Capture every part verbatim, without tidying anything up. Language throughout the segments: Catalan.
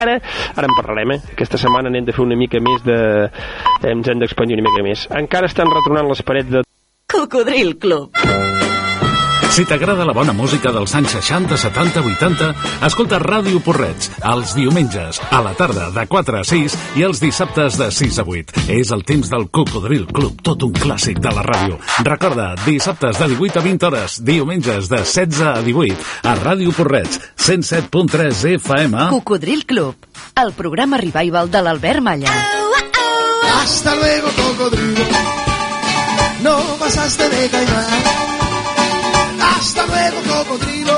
Ara, ara en parlarem, eh? Aquesta setmana n'hem de fer una mica més de... ens hem d'expandir una mica més. Encara estan retornant les parets de... Cocodril Club. Si t'agrada la bona música dels anys seixanta, setanta, vuitanta, escolta Ràdio Porreig, els diumenges, a la tarda, de quatre a sis, i els dissabtes de sis a vuit. És el temps del Cocodril Club, tot un clàssic de la ràdio. Recorda, dissabtes de divuit a vint hores, diumenges de setze a divuit, a Ràdio Porreig, cent set punt tres F M. Cocodril Club, el programa revival de l'Albert Malla. Hasta luego, cocodrilo. No pasaste de caimán. Hasta luego, cocodrilo.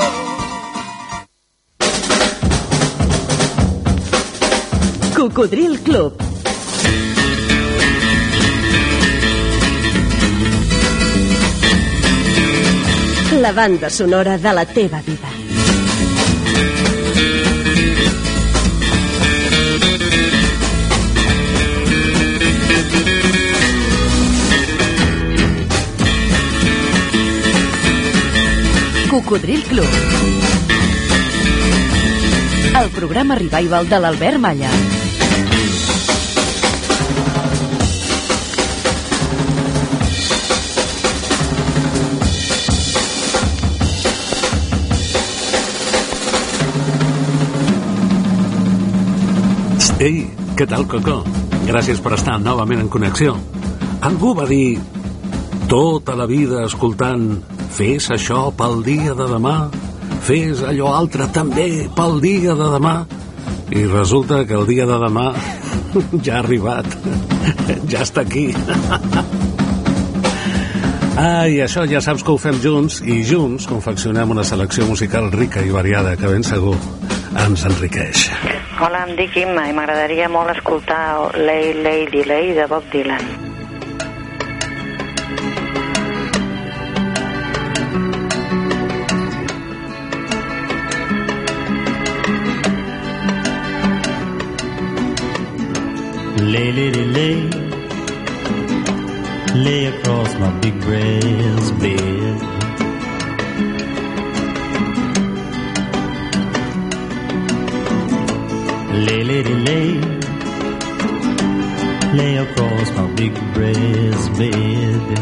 Cocodril Club. La banda sonora de la teva vida. Cocodril Club, el programa revival de l'Albert Malla. Ei, què tal, Coco? Gràcies per estar novament en connexió. Algú va dir tota la vida escoltant fes això pel dia de demà, fes allò altre també pel dia de demà, i resulta que el dia de demà ja ha arribat, ja està aquí. Ah, i això ja saps que ho fem junts, i junts confeccionem una selecció musical rica i variada que ben segur ens enriqueix. Hola, em dic Imma i m'agradaria molt escoltar Lay, Lady, Lay de Bob Dylan. Lay, lady, lay, lay across my big brass bed. Lay, lady, lay, lay across my big brass bed.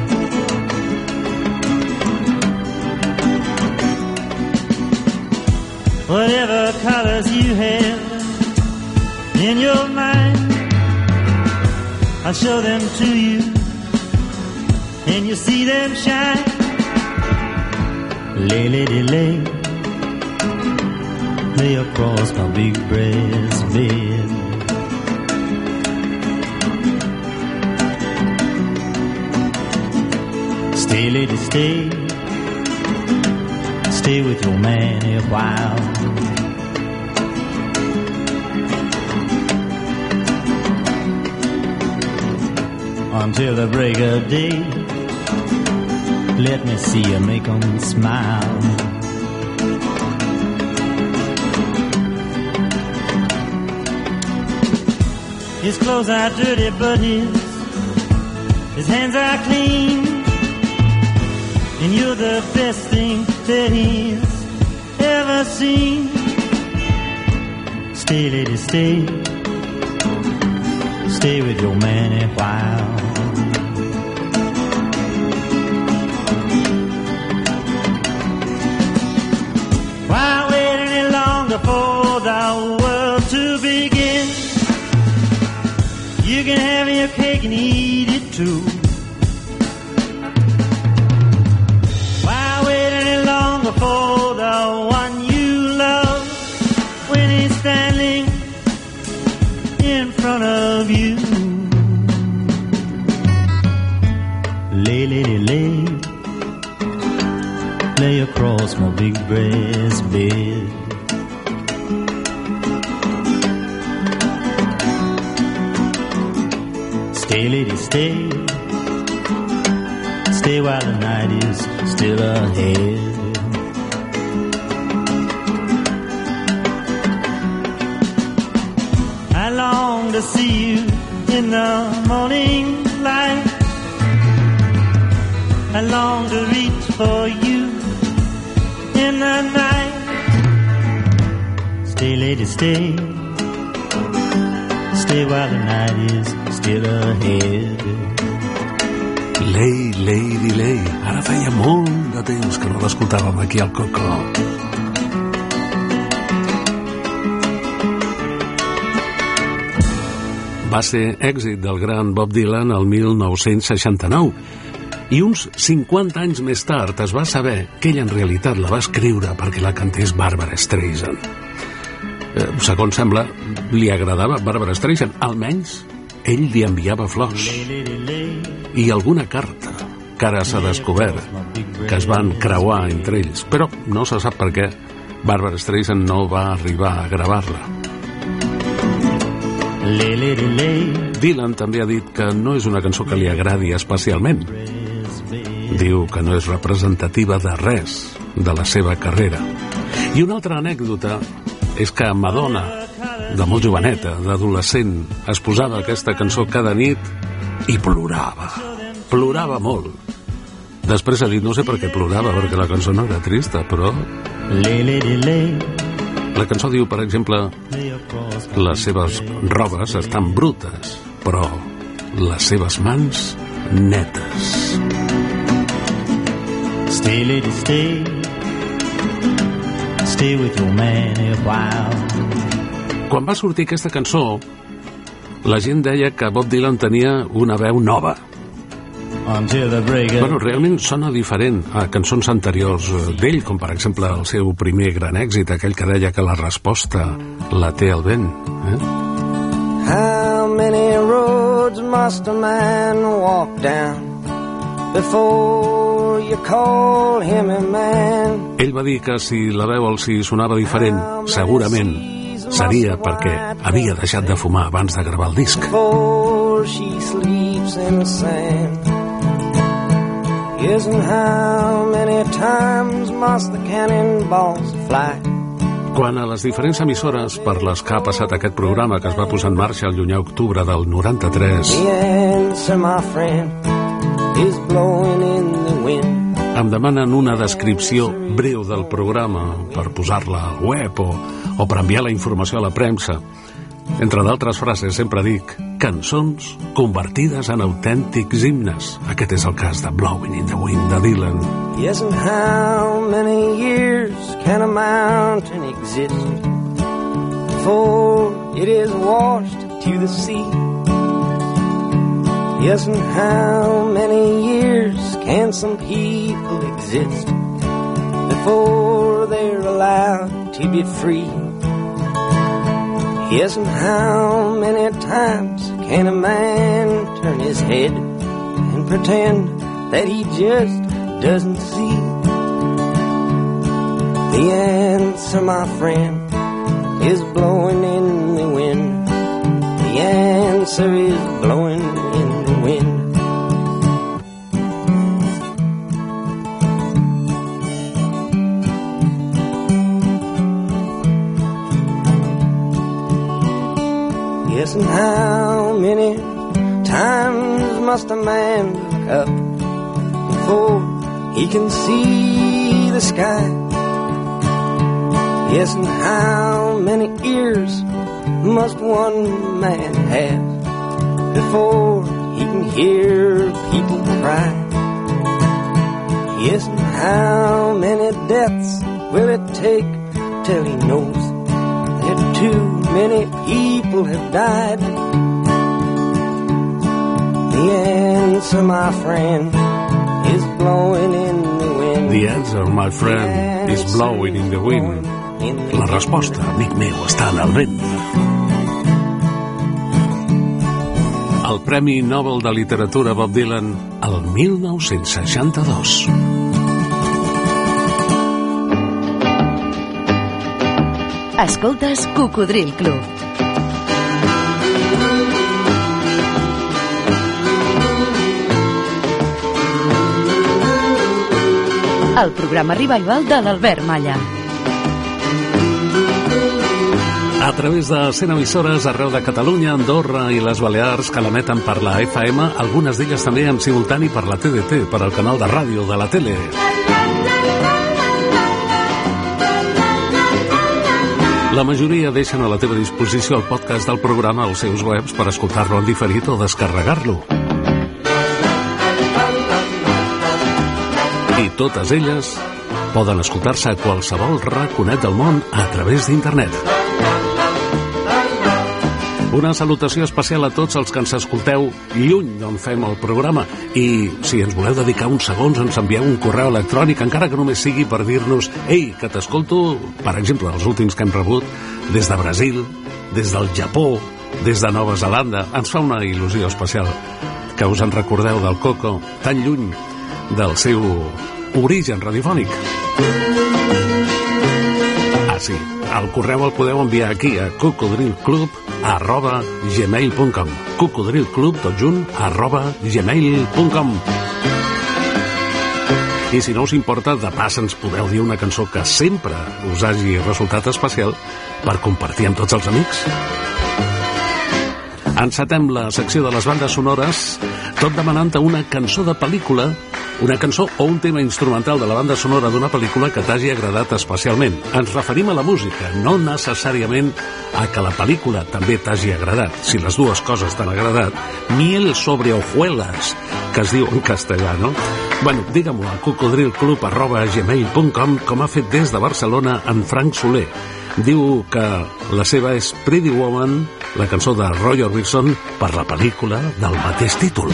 Whatever colors you have in your mind, I'll show them to you, and you'll see them shine. Lay, lady, lay, lay across my big brass bed. Stay, lady, stay, stay with your man a while. Until the break of day, let me see you make 'em smile. His clothes are dirty, but his his hands are clean, and you're the best thing that he's ever seen. Stay, lady, stay, stay with your man a while. Why wait any longer for the world to begin? You can have your cake and eat it too. Why wait any longer for the one you love when he's standing in front of you? Lay, lady, lay, lay across my big brass bed. Stay, lady, stay, stay while the night is still ahead. I long to see you in the morning light. I long to reach for you in the night. Stay, lady, stay, stay while the night is still ahead. Lei, Lady Lei. Ara feia molt de temps que no l'escoltàvem aquí al Coco. Va ser èxit del gran Bob Dylan el mil nou-cents seixanta-nou i uns cinquanta anys més tard es va saber que ell en realitat la va escriure perquè la cantés Barbra Streisand. Eh, segons sembla, li agradava Barbra Streisand. Almenys ell li enviava flors i alguna carta que ara s'ha descobert que es van creuar entre ells, però no se sap per què Barbra Streisand no va arribar a gravar-la. Dylan també ha dit que no és una cançó que li agradi especialment. Diu que no és representativa de res de la seva carrera. I una altra anècdota és que Madonna, de molt joveneta, d'adolescent, es posava aquesta cançó cada nit i plorava. Plorava molt. Després ha dit, no sé per què plorava, perquè la cançó no era trista, però... La cançó diu, per exemple, les seves robes estan brutes, però les seves mans netes. Stay, lady, stay. Stay with your man a while. Quan va sortir aquesta cançó, la gent deia que Bob Dylan tenia una veu nova. Bueno, realment sona diferent a cançons anteriors d'ell, com per exemple el seu primer gran èxit, aquell que deia que la resposta la té el vent. Eh? How many roads must a man walk down before you call him a man? Ell va dir que si la veu els hi sonava diferent, segurament seria perquè havia deixat de fumar abans de gravar el disc. Before she sleeps in the sand. Yes, and how many times must the cannonballs fly? Quan a les diferents emissores per les que ha passat aquest programa, que es va posar en marxa el llunyà octubre del noranta-tres, The answer, my friend, is blowing in the wind. em demanen una descripció breu del programa per posar-la al web o, o per enviar la informació a la premsa. Entre d'altres frases sempre dic cançons convertides en autèntics himnes. Aquest és el cas de Blowing in the Wind de Dylan. Yes, and how many years can a mountain exist before it is washed to the sea? Yes, and how many years can some people exist before they're allowed to be free? Yes, and how many times can a man turn his head and pretend that he just doesn't see? The answer, my friend, is blowing in the wind. The answer is blowing in the wind. Yes, and how many times must a man look up before he can see the sky? Yes, and how many ears must one man have before he can hear people cry? Yes, and how many deaths will it take till he knows that too many people have died? The answer, my friend, is blowing in the wind. The answer, my friend, is blowing in the wind. La resposta, amic meu, està en el vent. El Premi Nobel de Literatura Bob Dylan el mil nou-cents seixanta-dos. Escoltes Cocodril Club. El programa revival de l'Albert Malla. A través de cent emissores arreu de Catalunya, Andorra i les Balears que l'emeten per la F M, algunes d'elles també en simultani per la T D T, per al canal de ràdio de la tele. La majoria deixen a la teva disposició el podcast del programa als seus webs per escoltar-lo en diferit o descarregar-lo. I totes elles poden escoltar-se a qualsevol raconet del món a través d'internet. Una salutació especial a tots els que ens escolteu lluny d'on fem el programa, i si ens voleu dedicar uns segons ens envieu un correu electrònic, encara que només sigui per dir-nos ei, que t'escolto, per exemple, els últims que hem rebut des de Brasil, des del Japó, des de Nova Zelanda. Ens fa una il·lusió especial que us en recordeu del Coco, tan lluny del seu origen radiofònic. Ah, sí, el correu el podeu enviar aquí a cocodrilclub arroba gmail punt com cocodrilclub, tot junt, arroba gmail punt com. I si no us importa, de pas ens podeu dir una cançó que sempre us hagi resultat especial per compartir amb tots els amics. Encetem la secció de les bandes sonores tot demanant-te una cançó de pel·lícula, una cançó o un tema instrumental de la banda sonora d'una pel·lícula que t'hagi agradat especialment. Ens referim a la música, no necessàriament a que la pel·lícula també t'hagi agradat. Si les dues coses t'han agradat, miel sobre hojuelas, que es diu en castellà, no? Bueno, digue-m'ho a cocodrilclub arroba gmail punt com, com ha fet des de Barcelona en Frank Soler. Diu que la seva és Pretty Woman, la cançó de Roy Orbison, per la pel·lícula del mateix títol.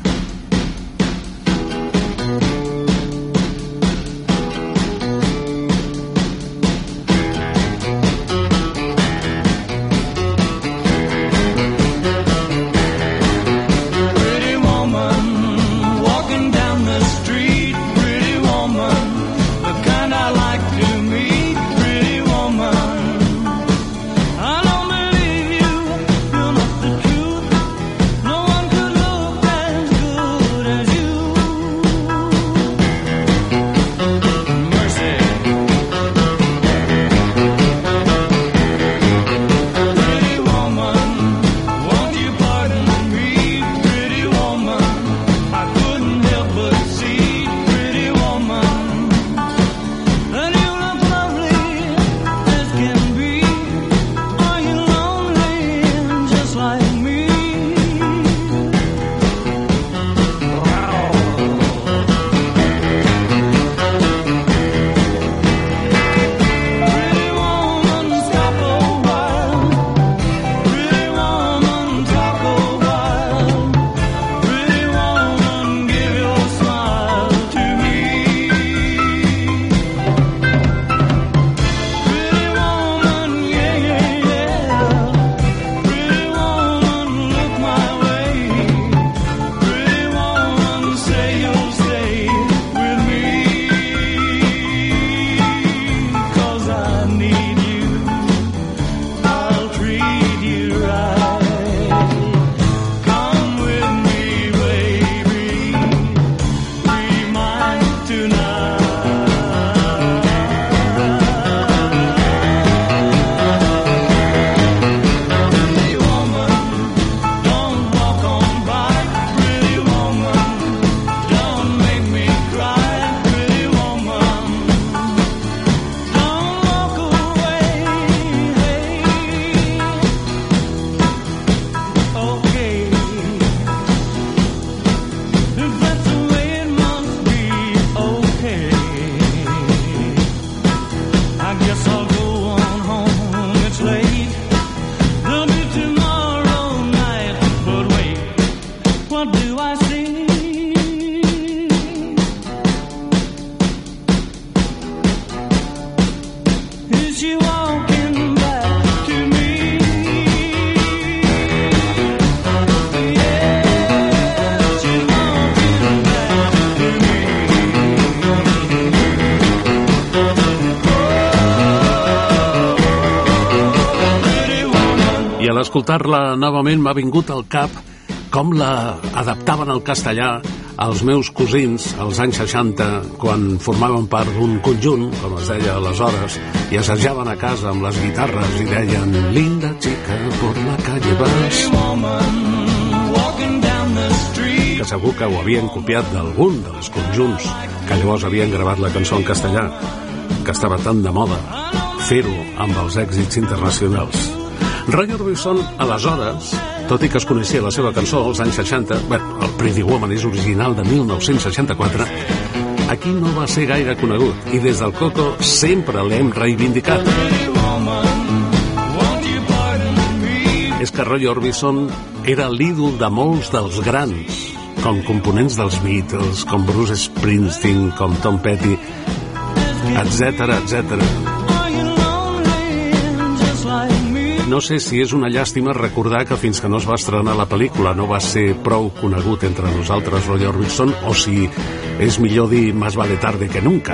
Escoltar-la novament m'ha vingut al cap com la adaptaven al castellà els meus cosins als anys seixanta, quan formaven part d'un conjunt, com es deia aleshores, i assajaven a casa amb les guitarres i deien linda chica por la calle vas, que segur que ho havien copiat d'algun dels conjunts que llavors havien gravat la cançó en castellà, que estava tan de moda. fer-ho amb els èxits internacionals. Roy Orbison, aleshores, tot i que es coneixia la seva cançó als anys seixanta, bueno, el Pretty Woman és original de mil nou-cents seixanta-quatre, aquí no va ser gaire conegut i des del Coco sempre l'hem reivindicat. És que Roy Orbison era l'ídol de molts dels grans, com components dels Beatles, com Bruce Springsteen, com Tom Petty, etcètera, etcètera. No sé si és una llàstima recordar que fins que no es va estrenar la pel·lícula no va ser prou conegut entre nosaltres Roy Orbison, o si és millor dir más vale tarde que nunca.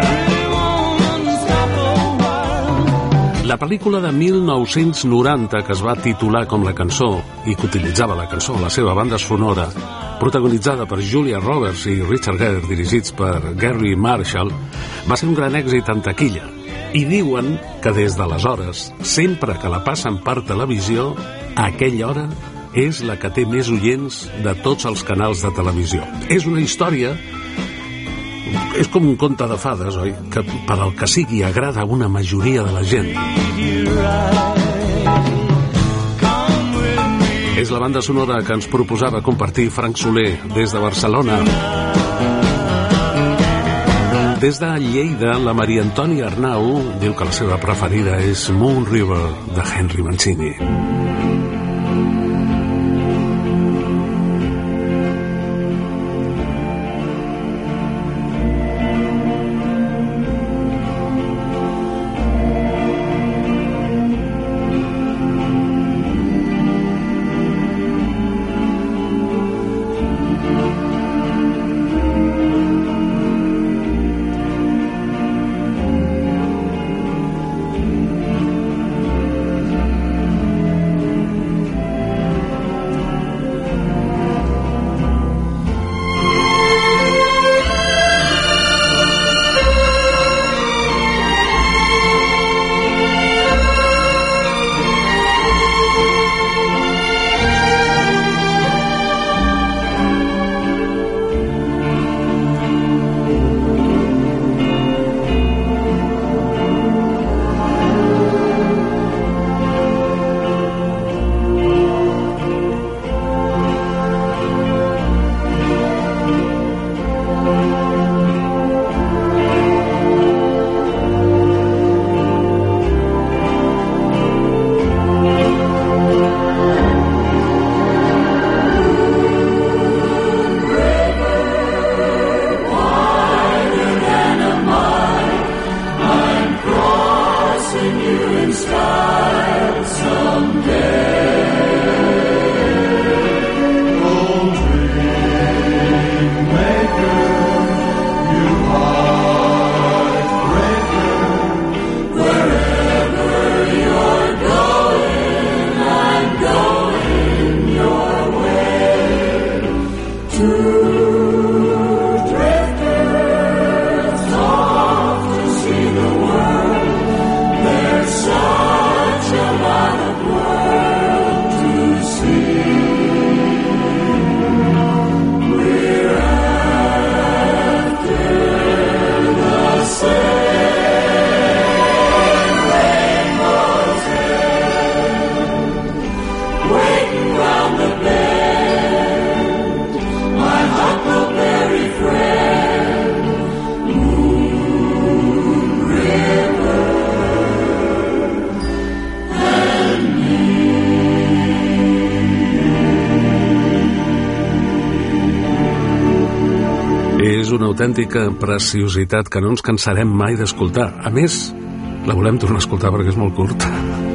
La pel·lícula de mil nou-cents noranta, que es va titular com la cançó i que utilitzava la cançó a la seva banda sonora, protagonitzada per Julia Roberts i Richard Gere, dirigits per Gary Marshall, va ser un gran èxit en taquilla. I diuen que des d'aleshores, sempre que la passen per televisió, a aquella hora és la que té més oients de tots els canals de televisió. És una història, és com un conte de fades, oi? Que per al que sigui agrada a una majoria de la gent. És la banda sonora que ens proposava compartir Frank Soler des de Barcelona. Des de Lleida, la Maria Antònia Arnau diu que la seva preferida és Moon River, de Henry Mancini. Una autèntica preciositat que no ens cansarem mai d'escoltar. A més, la volem tornar a escoltar perquè és molt curta.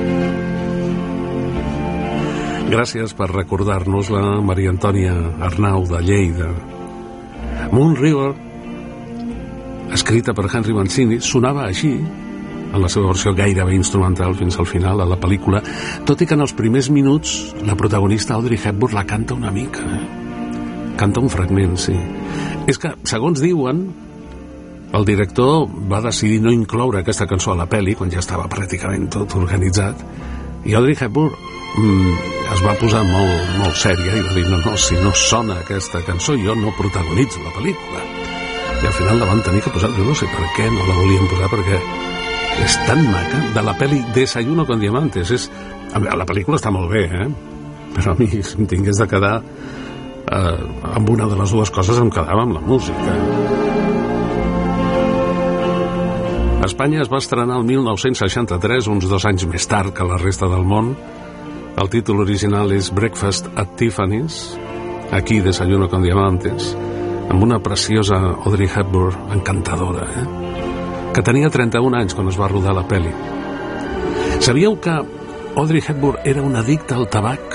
Gràcies per recordar-nos-la, Maria Antònia Arnau de Lleida. Moon River, escrita per Henry Mancini, sonava així, en la seva versió gairebé instrumental fins al final, a la pel·lícula, tot i que en els primers minuts la protagonista Audrey Hepburn la canta una mica. Eh? Canta un fragment, sí. És que, segons diuen, el director va decidir no incloure aquesta cançó a la pel·li quan ja estava pràcticament tot organitzat, i Audrey Hepburn mm, es va posar molt, molt sèria i va dir, no, no, si no sona aquesta cançó jo no protagonitzo la pel·lícula. I al final la van tenir que posar, jo no sé per què no la volien posar, perquè és tan maca, de la pel·li Desayuno con Diamantes. És... La pel·lícula està molt bé, eh? Però a mi, si em tingués de quedar eh, amb una de les dues coses, em quedava amb la música. A Espanya es va estrenar el mil nou-cents seixanta-tres, uns dos anys més tard que la resta del món. El títol original és Breakfast at Tiffany's, aquí Desayuno con Diamantes, amb una preciosa Audrey Hepburn encantadora, eh? que tenia trenta-un anys quan es va rodar la pel·li. Sabíeu que Audrey Hepburn era una addicta al tabac?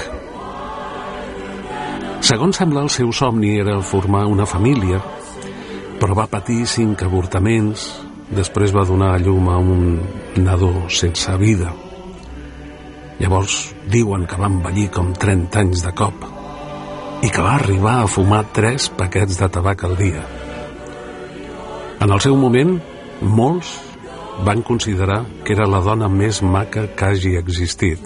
Segons sembla, el seu somni era formar una família, però va patir cinc avortaments, després va donar a llum a un nadó sense vida. Llavors diuen que va envellir com trenta anys de cop i que va arribar a fumar tres paquets de tabac al dia. En el seu moment, molts van considerar que era la dona més maca que hagi existit.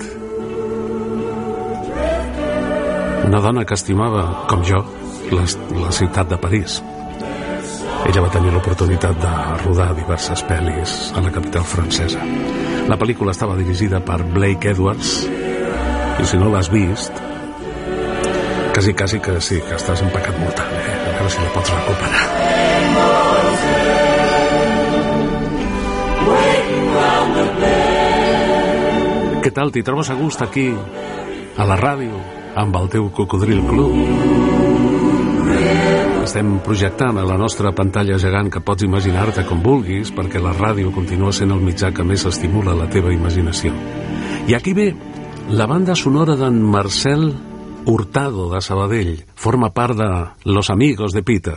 Una dona que estimava, com jo, la, la ciutat de París. Ella va tenir l'oportunitat de rodar diverses pel·lis a la capital francesa. La pel·lícula estava dirigida per Blake Edwards, i si no l'has vist, quasi, quasi que sí, que estàs en pecat mortal, eh? A veure si la pots recuperar. Què tal, t'hi trobes a gust aquí, a la ràdio, amb el teu Cocodril Club? Estem projectant a la nostra pantalla gegant que pots imaginar-te com vulguis, perquè la ràdio continua sent el mitjà que més estimula la teva imaginació. I aquí ve la banda sonora d'en Marcel Hurtado de Sabadell. Forma part de Los Amigos de Peter.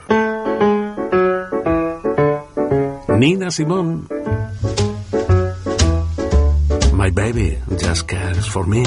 Nina Simone. My baby just cares for me.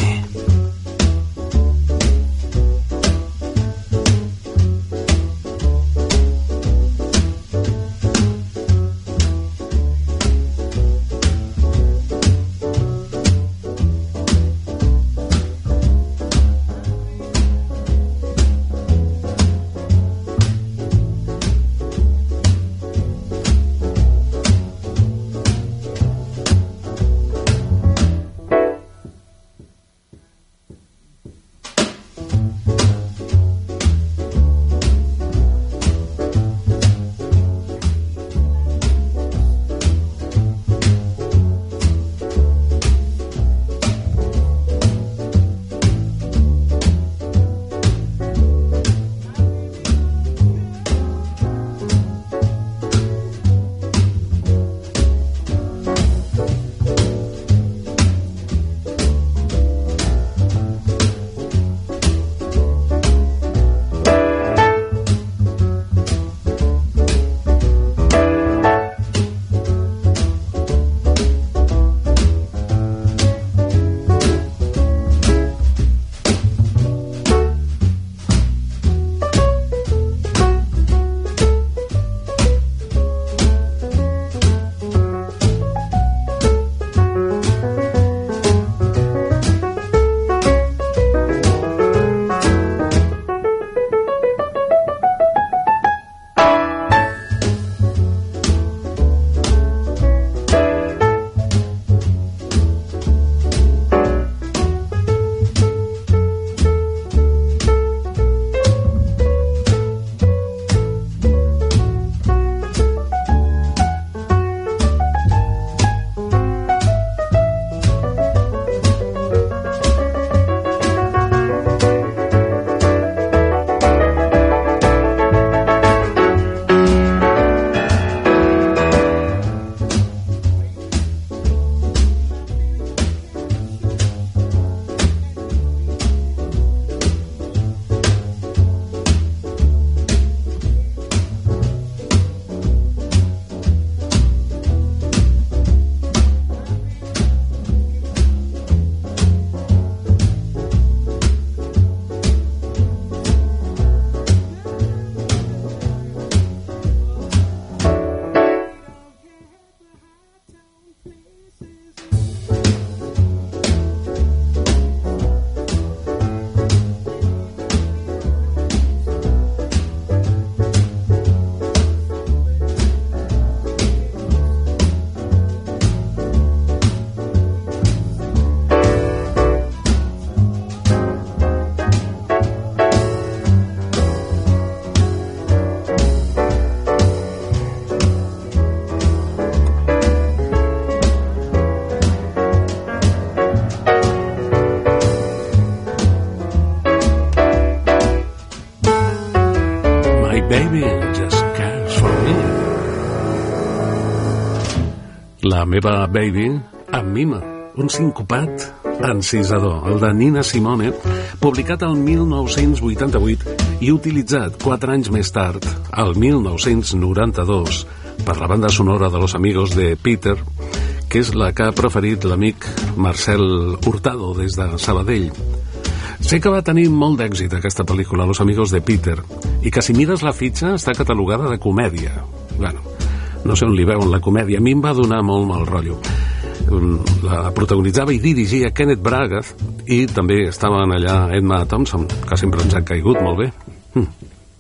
La meva baby em mima, un sincopat encisador, el de Nina Simone, publicat el mil nou-cents vuitanta-vuit i utilitzat quatre anys més tard, el mil nou-cents noranta-dos, per la banda sonora de Los Amigos de Peter, que és la que ha preferit l'amic Marcel Hurtado des de Sabadell. Sé que va tenir molt d'èxit aquesta pel·lícula, Los Amigos de Peter, i que si mires la fitxa està catalogada de comèdia. Bueno, no sé on li veuen la comèdia, a mi em va donar molt mal rotllo. La protagonitzava i dirigia Kenneth Branagh i també estaven allà Emma Thompson, que sempre ens ha caigut molt bé. Hm.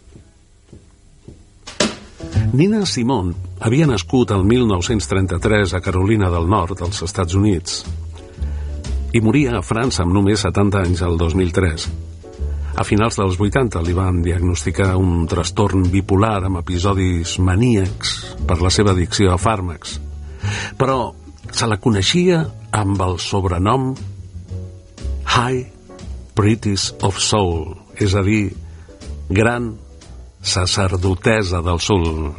Nina Simone havia nascut el mil nou-cents trenta-tres a Carolina del Nord, als Estats Units, i moria a França amb només setanta anys el dos mil tres. A finals dels vuitanta li van diagnosticar un trastorn bipolar amb episodis maníacs per la seva addicció a fàrmacs. Però se la coneixia amb el sobrenom High Priestess of Soul, és a dir, gran sacerdotessa del soul.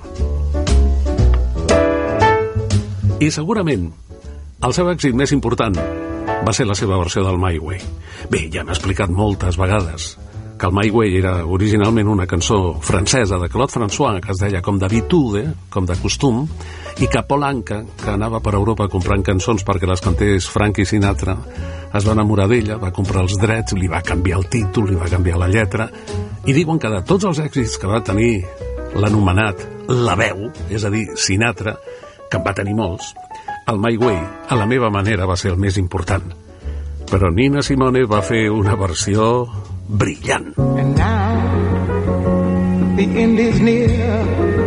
I segurament el seu èxit més important va ser la seva versió del My Way. Bé, ja hem explicat moltes vegades que el My Way era originalment una cançó francesa de Claude François, que es deia com d'habitude, com de costum, i que Paul Anka, que anava per Europa comprant cançons perquè les cantés Frank Sinatra, es va enamorar d'ella, va comprar els drets, li va canviar el títol, li va canviar la lletra, i diuen que de tots els èxits que va tenir l'anomenat La Veu, és a dir, Sinatra, que en va tenir molts, el My Way, a la meva manera, va ser el més important. Però Nina Simone va fer una versió brillant. And now the end is near,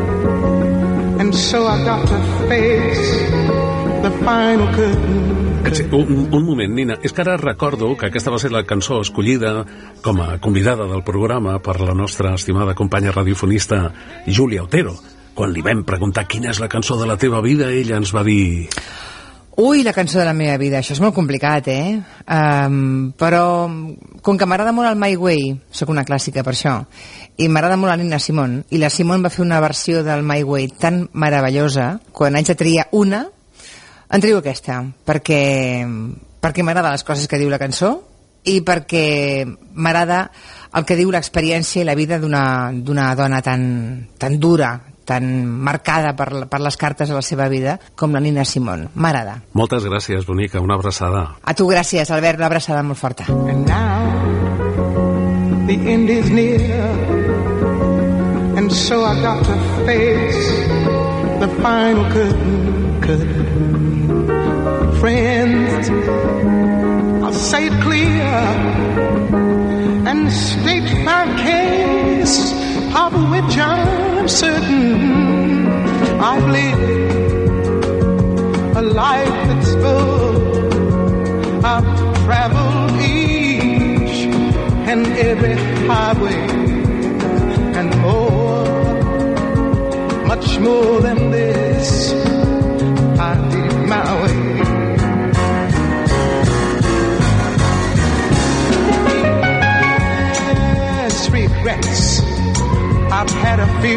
and so I got to face the final curtain. Un, un moment, Nina, és que ara recordo que aquesta va ser la cançó escollida com a convidada del programa per la nostra estimada companya radiofonista Júlia Otero. Quan li vam preguntar quina és la cançó de la teva vida, ella ens va dir... Ui, la cançó de la meva vida, això és molt complicat, eh? Um, però, com que m'agrada molt el My Way, sóc una clàssica per això, i m'agrada molt la Nina Simone, i la Simone va fer una versió del My Way tan meravellosa, quan haig de triar una, en trio aquesta, perquè, perquè m'agrada les coses que diu la cançó, i perquè m'agrada el que diu l'experiència i la vida d'una d'una dona tan, tan dura, tan marcada per, per les cartes de la seva vida com la Nina Simone. M'agrada. Moltes gràcies, bonica, una abraçada. A tu gràcies, Albert, una abraçada molt forta. And now the end is near, and so I got to face the final curtain, curtain. Friends, I'll say it clear and state my case, of which I'm certain. I've lived a life that's full. I've traveled each and every highway and more, much more than this. I did my way. Yes, regrets, I've had a few,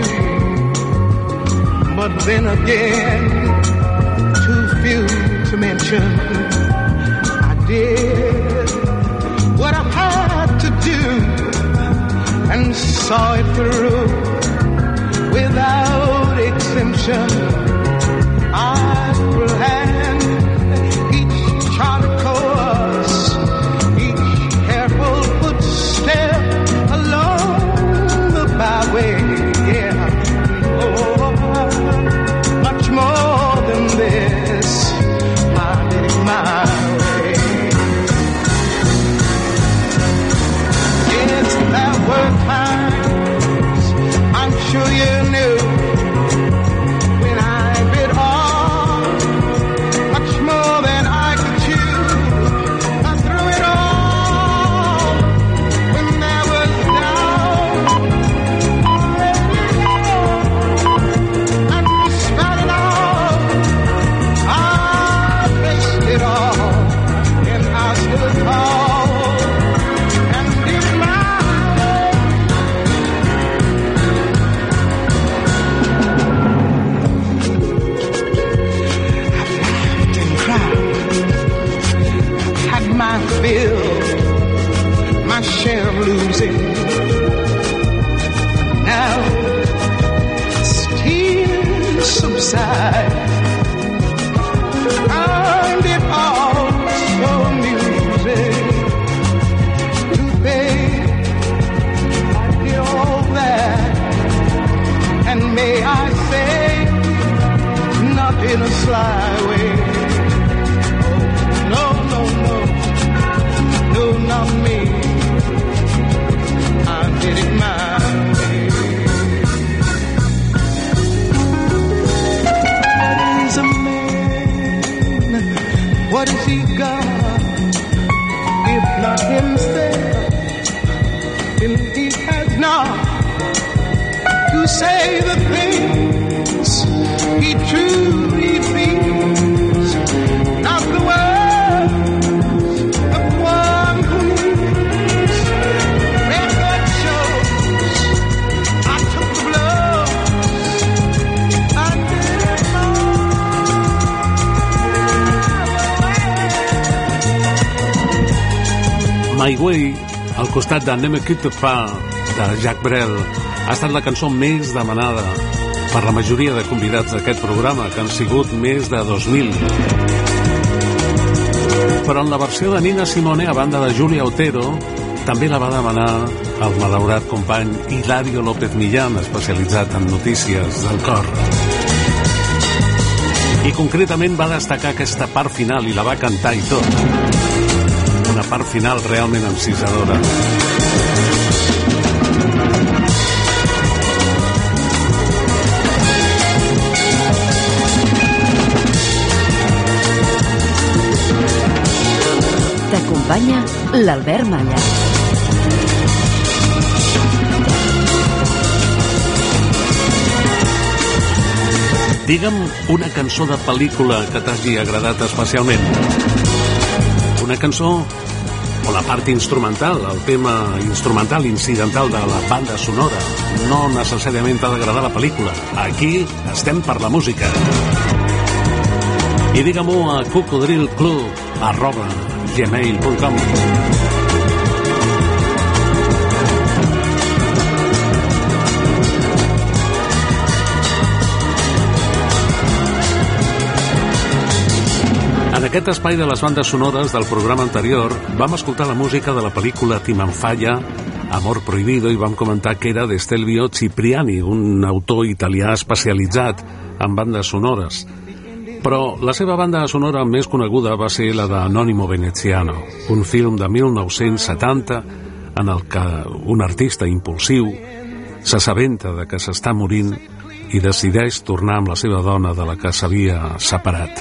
but then again, too few to mention. I did what I had to do and saw it through without exemption. I will hand each charted course, each careful footstep along the byway. Yeah, oh, much more than this, I did it my way. Yes, there were times, I'm sure you knew, when I say the things he truly feels, not the words of one who lives. Record shows I took the blows, I did it all. My Way, al costat de Ne me quitte pas, de Jacques Brel, ha estat la cançó més demanada per la majoria de convidats d'aquest programa, que han sigut més de dos mil. Però en la versió de Nina Simone, a banda de Julia Otero, també la va demanar el malaurat company Hilario López Millán, especialitzat en notícies del cor. I concretament va destacar aquesta part final i la va cantar i tot. Una part final realment encisadora. T'acompanya l'Albert Malla. Digue'm una cançó de pel·lícula que t'hagi agradat especialment. Una cançó o la part instrumental, el tema instrumental incidental de la banda sonora. No necessàriament t'ha d'agradar la pel·lícula. Aquí estem per la música. I digue-m'ho a cocodrilclub arroba gmail punt com. En aquest espai de les bandes sonores del programa anterior vam escoltar la música de la pel·lícula Timanfaya, Amor Prohibido, i vam comentar que era de Stelvio Cipriani, un autor italià especialitzat en bandes sonores. Però la seva banda sonora més coneguda va ser la d'Anonimo Veneziano, un film de mil nou-cents setanta en el que un artista impulsiu s'assabenta de que s'està morint i decideix tornar amb la seva dona de la que s'havia separat.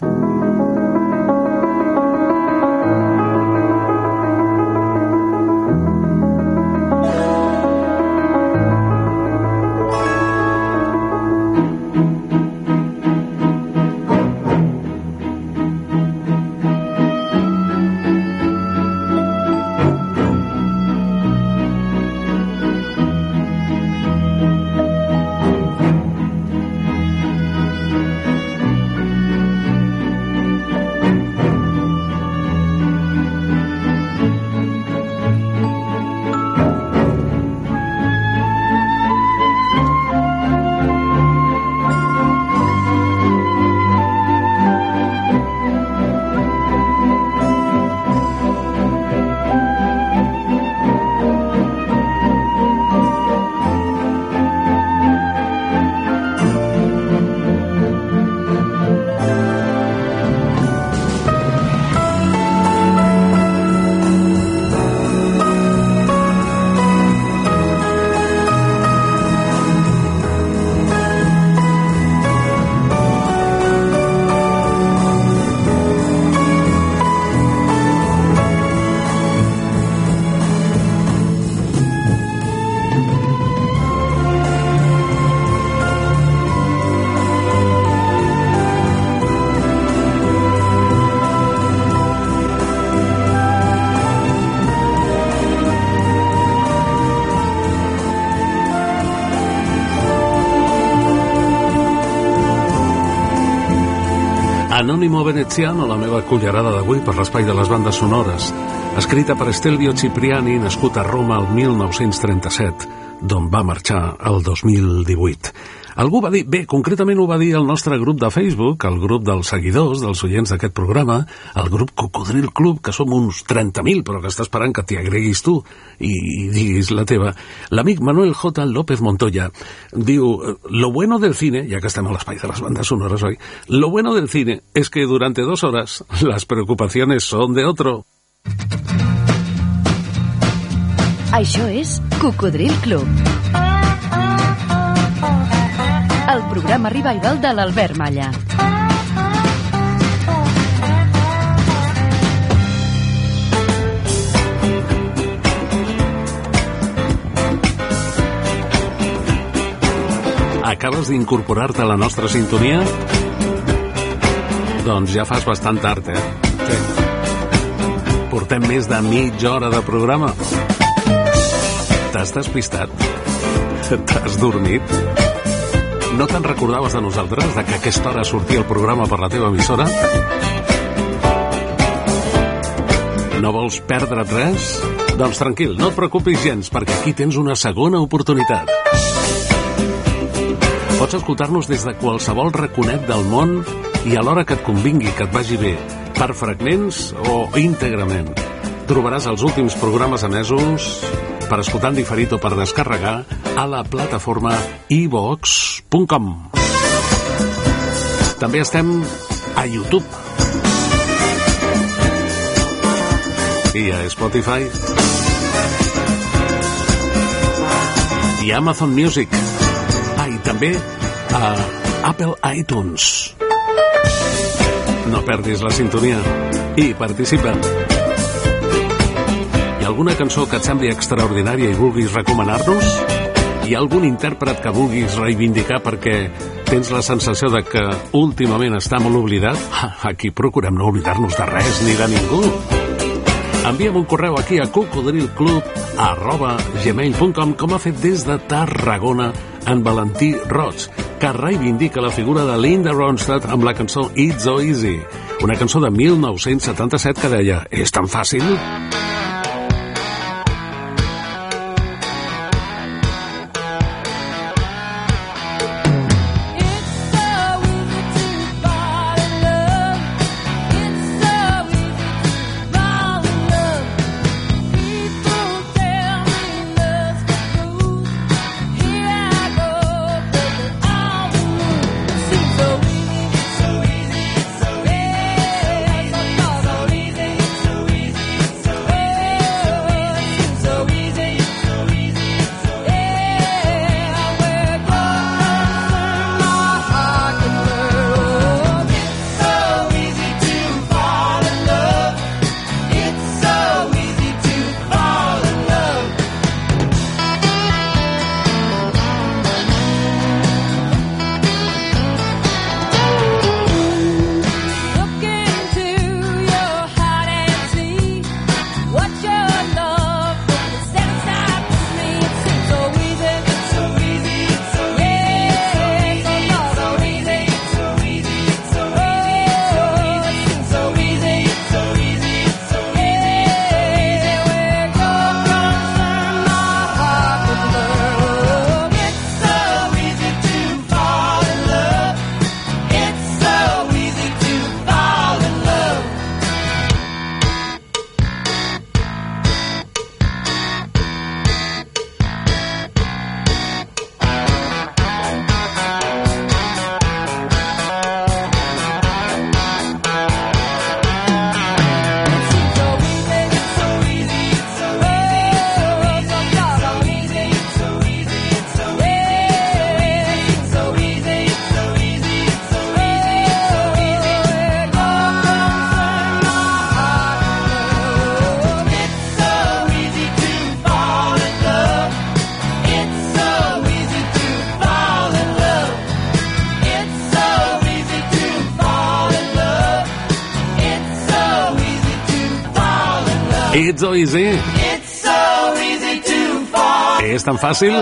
Anonimo Veneziano, la meva cullerada d'avui per l'espai de les bandes sonores, escrita per Stelvio Cipriani, nascut a Roma el mil nou-cents trenta-set, d'on va marxar el dos mil divuit. Algú va dir, bé, concretament ho va dir el nostre grup de Facebook, el grup dels seguidors, dels oients d'aquest programa, el grup Cocodril Club, que som uns trenta mil, però que està esperant que t'hi agreguis tu i, i diguis la teva. L'amic Manuel J. López Montoya diu, lo bueno del cine, ja que estem a l'espai de les bandes sonores hoy, lo bueno del cine es que durante dos horas las preocupaciones son de otro. Això és Cocodril Club, el programa revival de l'Albert Malla. acabes d'incorporar-te a la nostra sintonia? Doncs ja fas bastant tard, eh? Sí. Portem més de mitja hora de programa. T'has despistat? T'has dormit? No te'n recordaves de nosaltres, de que a aquesta hora sortia el programa per la teva emissora? No vols perdre't res? Doncs tranquil, no et preocupis gens, perquè aquí tens una segona oportunitat. Pots escoltar-nos des de qualsevol raconet del món i alhora que et convingui, que et vagi bé, per fragments o íntegrament. Trobaràs els últims programes emesos per escoltar en diferit o per descarregar a la plataforma i vox punt com. També estem a YouTube i a Spotify i a Amazon Music. Ah, i també a Apple iTunes. No perdis la sintonia i participa. Hi ha alguna cançó que et sembli extraordinària i vulguis recomanar-nos? Hi ha algun intèrpret que vulguis reivindicar perquè tens la sensació de que últimament està molt oblidat? Aquí procurem no oblidar-nos de res ni de ningú. Envia'm un correu aquí a cocodrilclub arroba gmail punt com, com ha fet des de Tarragona en Valentí Roig, que reivindica la figura de Linda Ronstadt amb la cançó It's So Easy, una cançó de mil nou-cents setanta-set que deia: és tan fàcil? It's so easy. It's so easy to fall. És tan fàcil?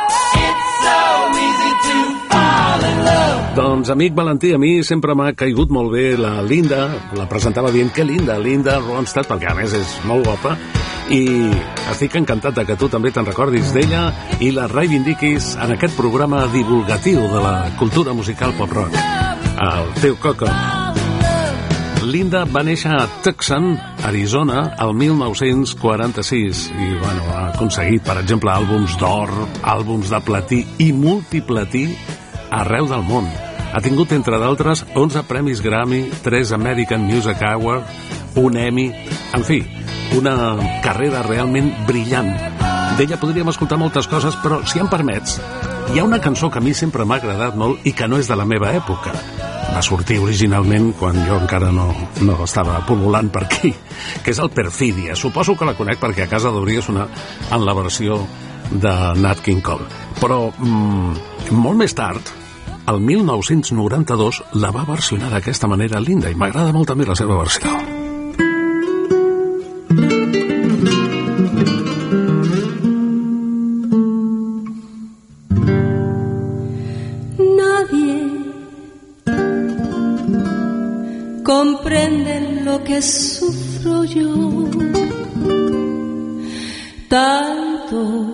It's so easy to fall in love. Doncs, amic Valentí, a mi sempre m'ha caigut molt bé la Linda. La presentava dient que linda, Linda Ronstadt, perquè a més és molt guapa. I estic encantat de que tu també te'n recordis d'ella i la reivindiquis en aquest programa divulgatiu de la cultura musical pop-rock. El teu Coco. Linda va néixer a Tucson, Arizona, el mil nou-cents quaranta-sis i bueno, ha aconseguit, per exemple, àlbums d'or, àlbums de platí i multiplatí arreu del món. Ha tingut, entre d'altres, onze premis Grammy, tres American Music Awards, un Emmy, en fi, una carrera realment brillant. D'ella podríem escoltar moltes coses, però, si em permets, hi ha una cançó que a mi sempre m'ha agradat molt i que no és de la meva època. Va sortir originalment quan jo encara no, no estava pul·lulant per aquí, que és el Perfidia. Suposo que la conec perquè a casa hauria sonar en la versió de Nat King Cole. Però mm, Molt més tard, el mil nou-cents noranta-dos, la va versionar d'aquesta manera Linda, i m'agrada molt també la seva versió. Comprenden lo que sufro yo, tanto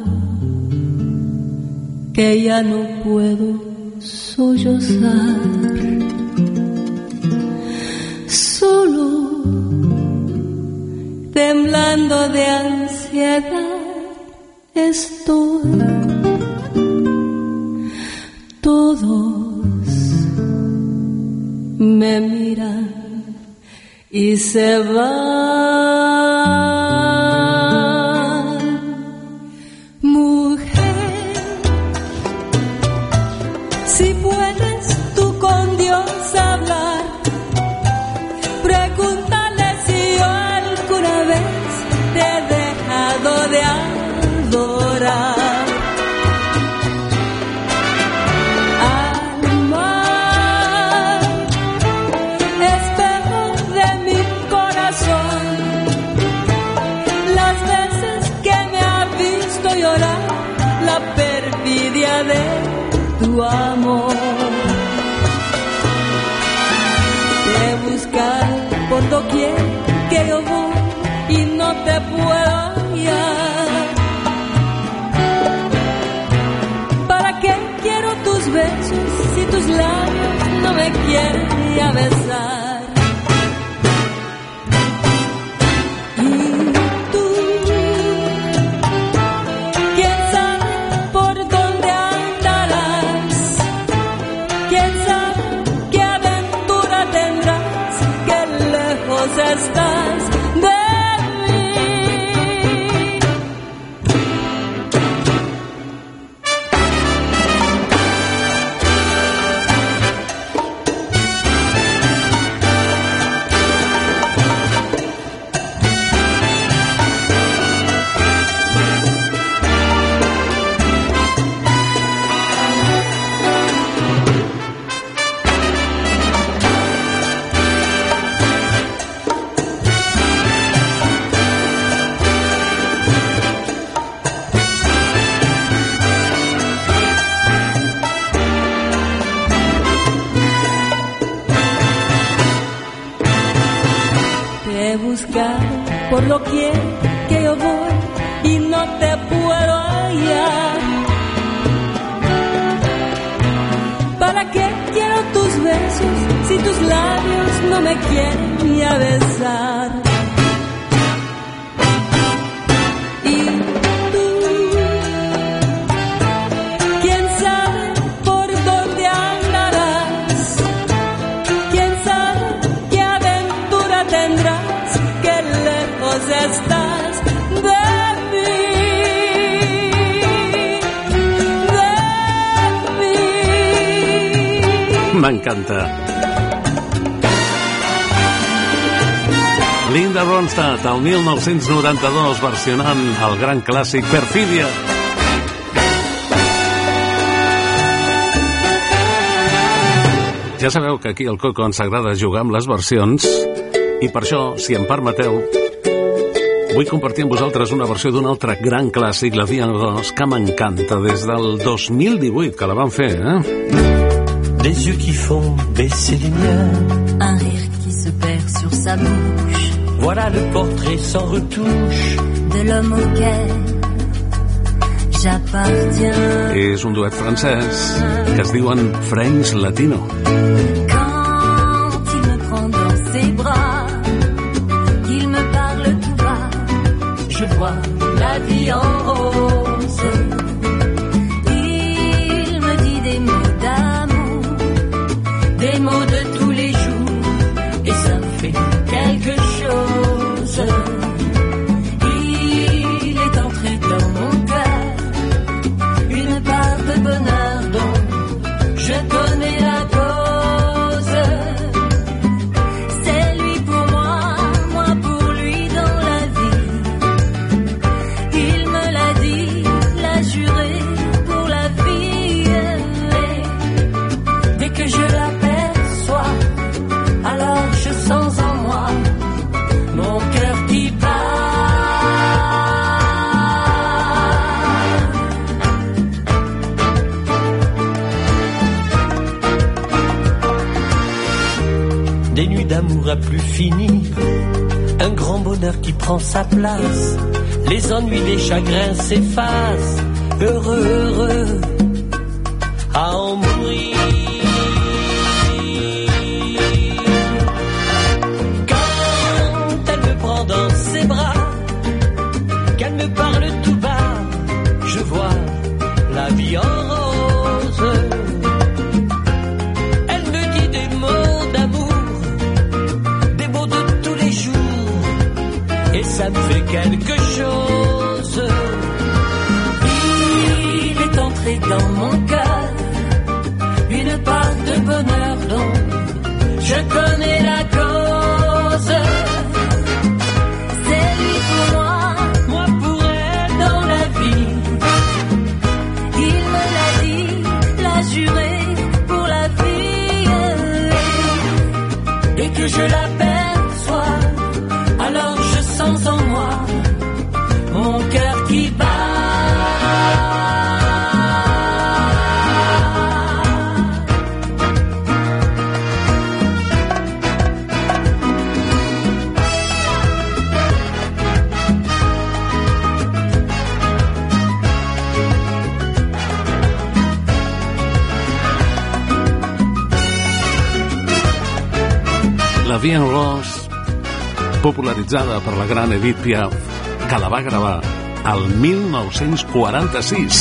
que ya no puedo sollozar. Solo temblando de ansiedad estoy. Todos me miran y se van. Mujer, si puedes tú con Dios hablar, pregúntale si yo alguna vez te he dejado de adorar. De tu amor, te buscar por doquier que yo voy y no te puedo hallar. ¿Para qué quiero tus besos si tus labios no me quieren ni a besar? Estás de mí. Por lo que que yo voy y no te puedo hallar. ¿Para qué quiero tus besos si tus labios no me quieren ni a besar? Y tú, quién sabe por dónde andarás, quién sabe qué aventura tendrás. Estás de mí, de mí. M'encanta. Linda Ronstadt, el mil nou-cents noranta-dos, versionant el gran clàssic Perfídia. Ja sabeu que aquí al Coco ens agrada jugar amb les versions i per això, si em permeteu, vull compartir amb vosaltres una versió d'un altre gran clàssic, la Diana Ross, que m'encanta des del dos mil divuit, que la van fer, eh? Des yeux qui font baisser les miens, un rire qui se perd sur sa bouche, voilà le portrait sans retouche de l'homme auquel j'appartiens. És un duet francès que es diuen French Latino. Quand il me prend dans ses bras, qu'il me parle tout bas, je vois la vie en rose. Il me dit des mots d'amour, des mots de tous les jours, et ça fait quelque chose. Il est entré dans mon cœur une part de bonheur dont je connais la cause. l'amour à plus finir, un grand bonheur qui prend sa place, les ennuis, les chagrins s'effacent, heureux, heureux, à en mourir. Quand elle me prend dans ses bras, qu'elle me parle tout bas, je vois la vie en rose. Elle me dit des mots d'amour, des mots de tous les jours, et ça me fait quelque chose. Il est entré dans mon cœur une part de bonheur dont je connais la cause. C'est lui pour moi, moi pour elle dans la vie. Il me l'a dit, l'a juré pour la vie. Dès que je l'aperçois, alors je sens en moi mon cœur qui bat. La Vie en Rose, popularitzada per la gran Edith Piaf, que la va gravar al mil nou-cents quaranta-sis.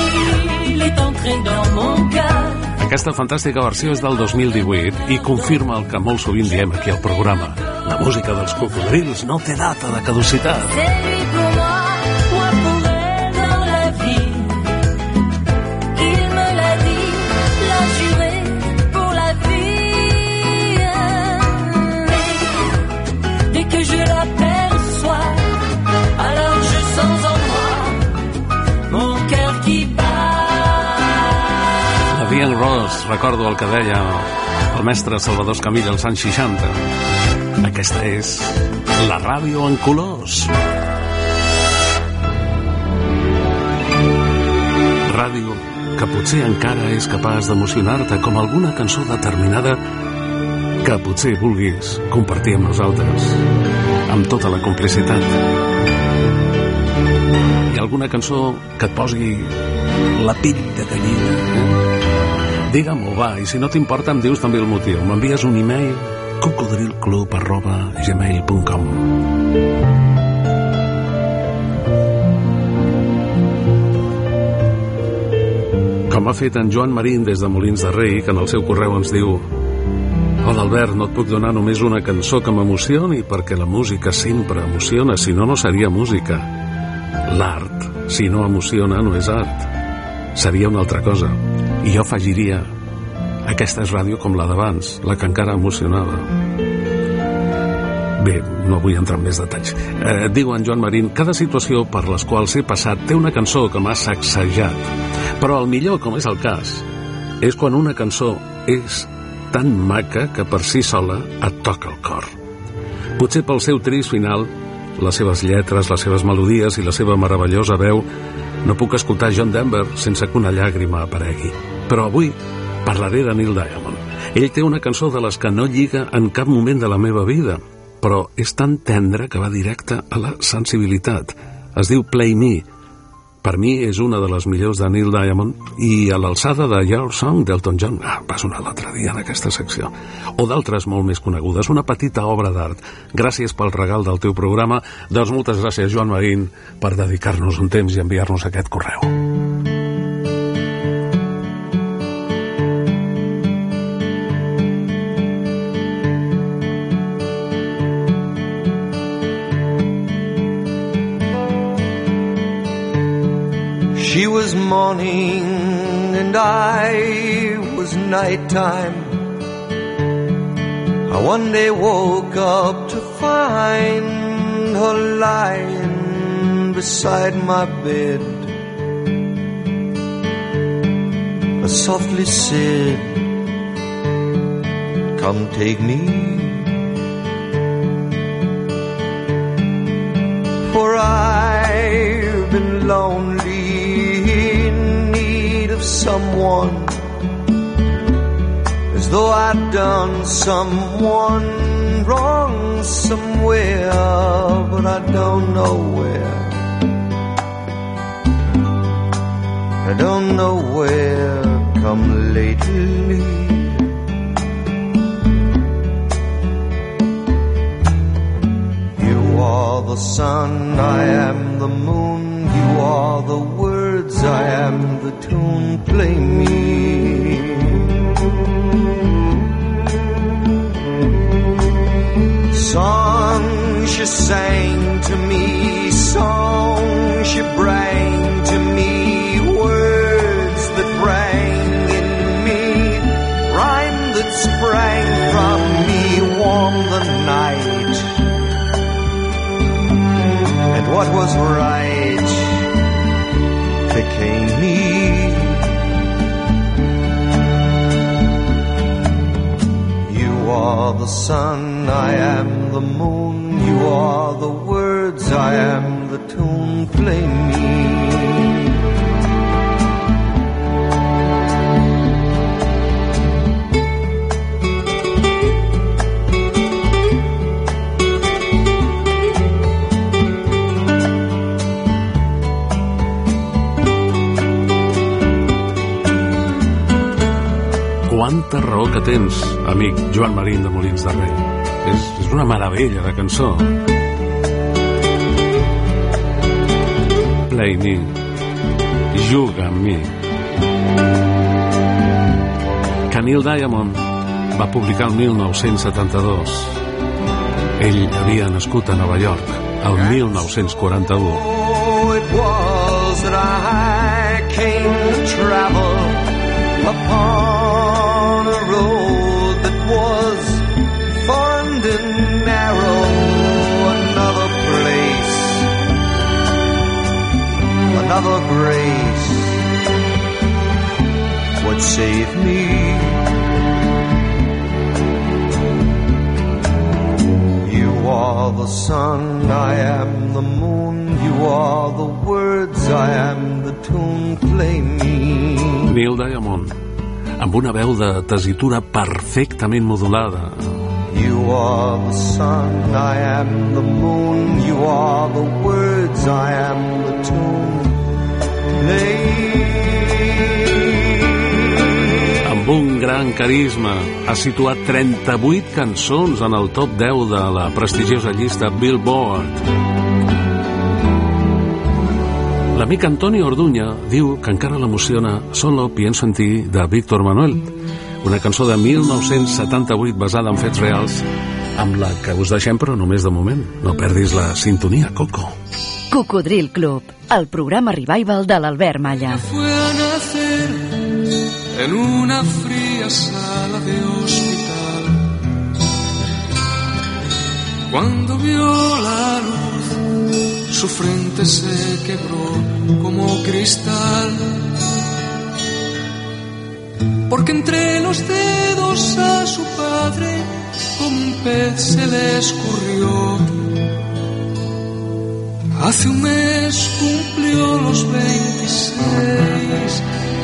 Aquesta fantàstica versió és del dos mil divuit i confirma el que molt sovint diem aquí al programa. La música dels cocodrils no té data de caducitat. Ian Ross, recordo el que deia el mestre Salvador Escamilla als anys seixanta. Aquesta és la ràdio en colors. Ràdio que potser encara és capaç d'emocionar-te com alguna cançó determinada que potser vulguis compartir amb nosaltres amb tota la complicitat. Hi ha alguna cançó que et posi la pell de gallina, eh? Digue-m'ho, va, i si no t'importa em dius també el motiu. M'envies un e-mail cocodrilclub arroba gmail punt com. Com ha fet en Joan Marín des de Molins de Rei, que en el seu correu ens diu: hola Albert, no et puc donar només una cançó que m'emocioni, perquè la música sempre emociona, si no, no seria música. L'art, si no emociona, no és art. Seria una altra cosa. I jo afegiria: aquesta és ràdio com la d'abans, la que encara emocionava. Bé, no vull entrar en més detalls. Eh, diu en Joan Marín: cada situació per les quals he passat té una cançó que m'ha sacsejat. Però el millor, com és el cas, és quan una cançó és tan maca que per si sola et toca el cor. Potser pel seu trist final, les seves lletres, les seves melodies i la seva meravellosa veu, no puc escoltar John Denver sense que una llàgrima aparegui. Però avui parlaré de Neil Diamond. Ell té una cançó de les que no lliga en cap moment de la meva vida, però és tan tendra que va directe a la sensibilitat. Es diu Play Me. Per mi és una de les millors de Neil Diamond i a l'alçada de Your Song d'Elton John, ah, va sonar l'altre dia en aquesta secció, o d'altres molt més conegudes, una petita obra d'art. Gràcies pel regal del teu programa. Doncs moltes gràcies, Joan Marín, per dedicar-nos un temps i enviar-nos aquest correu. She was morning and I was nighttime. I one day woke up to find her lying beside my bed. I softly said, come take me, for I've been lonely, someone, as though I'd done someone wrong somewhere, but I don't know where. I don't know where come lately. You are the sun, I am the moon. You are the words, I am the tune. Play me. Songs she sang to me, songs she bring to me, words that rang in me, rhyme that sprang from me, warm the night. And what was right became me. You are the sun, I am the moon. You are the words, I am the tune. Play me. Quanta raó que tens, amic Joan Marín de Molins de Rei. És, és una meravella de cançó. Play me. Juga amb mi. Que Neil Diamond va publicar el mil nou-cents setanta-dos. Ell havia nascut a Nova York el mil nou-cents quaranta-u. Oh, it was that I came to travel upon a road that was formed and narrow. Another place, another grace would save me. You are the sun, I am the moon. You are the words, I am the tune. Play me. Neil Diamond, amb una veu de tessitura perfectament modulada. You are the sun, I am the moon. You are the words, I am the tune. Play. Amb un gran carisma, ha situat trenta-vuit cançons en el top deu de la prestigiosa llista Billboard. L'amic Antoni Orduña diu que encara l'emociona Solo pienso en ti, de Víctor Manuel, una cançó de mil nou-cents setanta-vuit basada en fets reals, amb la que us deixem, però només de moment. No perdis la sintonia, Coco. Cocodril Club, el programa revival de l'Albert Malla. Fue a nacer en una fría sala de hospital. Cuando vio la luz, su frente se quebró como cristal, porque entre los dedos a su padre como un pez se le escurrió. Hace un mes cumplió los veintiséis.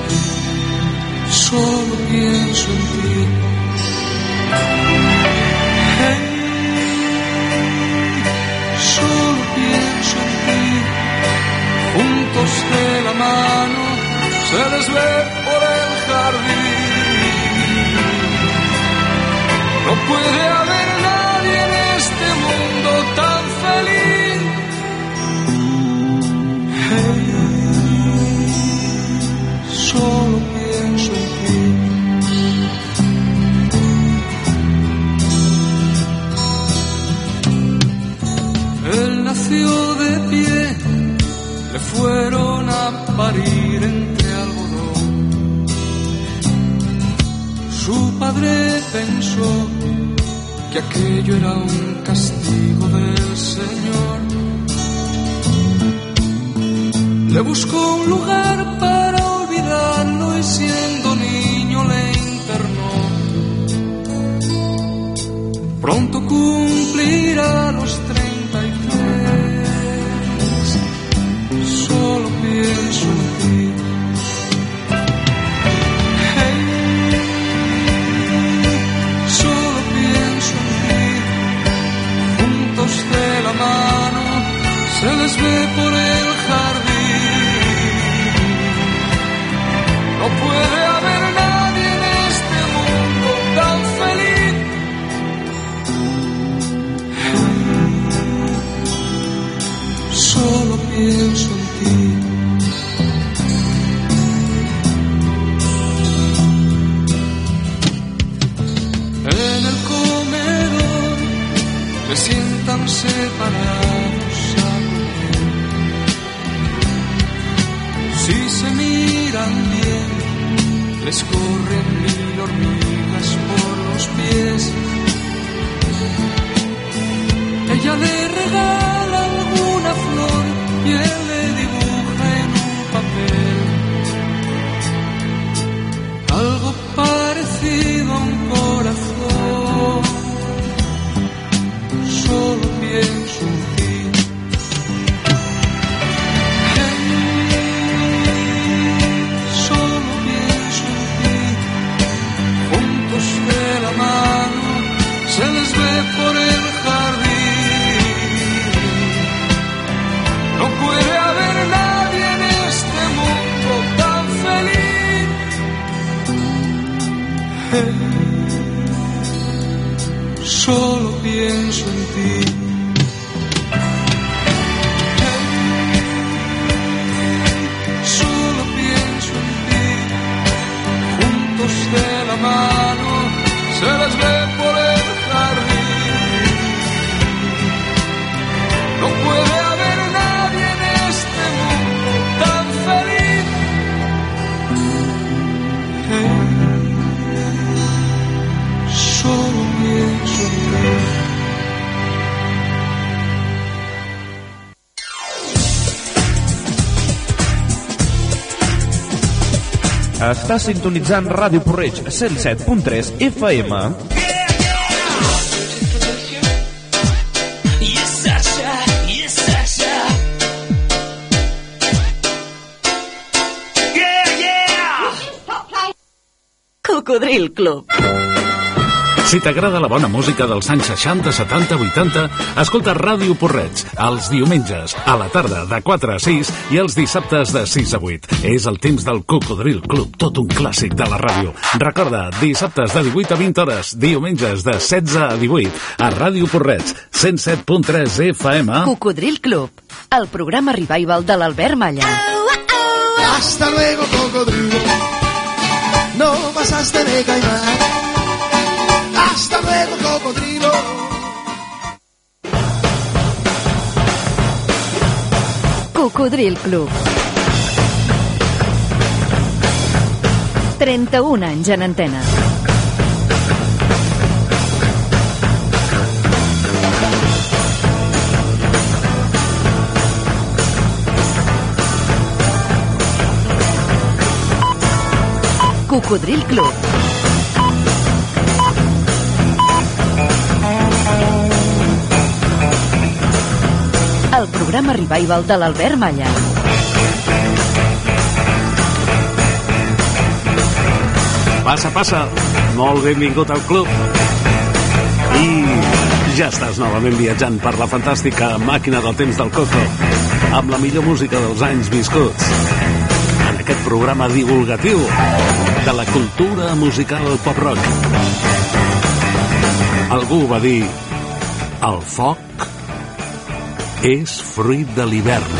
Solo pienso en ti. Hey, solo pienso en ti. Juntos de la mano se les ve por el jardín. No puede haber nadie en este mundo tan feliz. Hey, solo pienso en ti. Él nació de pie, le fueron a parir entre algodón. Su padre pensó que aquello era un castigo del Señor. Le buscó un lugar para olvidarlo y siendo niño le internó. Pronto cumplirá los treinta y tres. Solo pienso en ti. Hey, solo pienso en ti. están separados a comer. Si se miran bien, les corren mil hormigas por los pies. Ella le regala alguna flor y él le dibuja en un papel algo parecido a un corazón. Solo pienso en ti. Hey, solo pienso en ti. Juntos de la mano se les ve por el jardín. No puede haber nadie en este mundo tan feliz. Hey, solo pienso en ti. Hey, solo pienso en ti. Juntos de la mano se les ve por el jardín. No puede haber nadie en este mundo tan feliz. Hey, solo pienso en ti. Està sintonitzant Ràdio Porreig cent set punt tres F M. Cocodril Club. Si t'agrada la bona música dels anys seixanta, setanta, vuitanta, escolta Ràdio Porreig els diumenges a la tarda de quatre a sis i els dissabtes de sis a vuit. És el temps del Cocodril Club, tot un clàssic de la ràdio. Recorda, dissabtes de divuit a vint hores, diumenges de setze a divuit, a Ràdio Porreig, cent set punt tres F M. Cocodril Club, el programa revival de l'Albert Malla. Hasta luego, cocodrilo. No pasaste de caimán. Hasta luego, cocodrilo. Cocodril Club. trenta-un anys en antena. Cocodril Club. El programa revival de l'Albert Malla. Passa, passa. Molt benvingut al club. I ja estàs novament viatjant per la fantàstica màquina del temps del Coco, amb la millor música dels anys viscuts, en aquest programa divulgatiu de la cultura musical pop-rock. Algú va dir: el foc és fruit de l'hivern.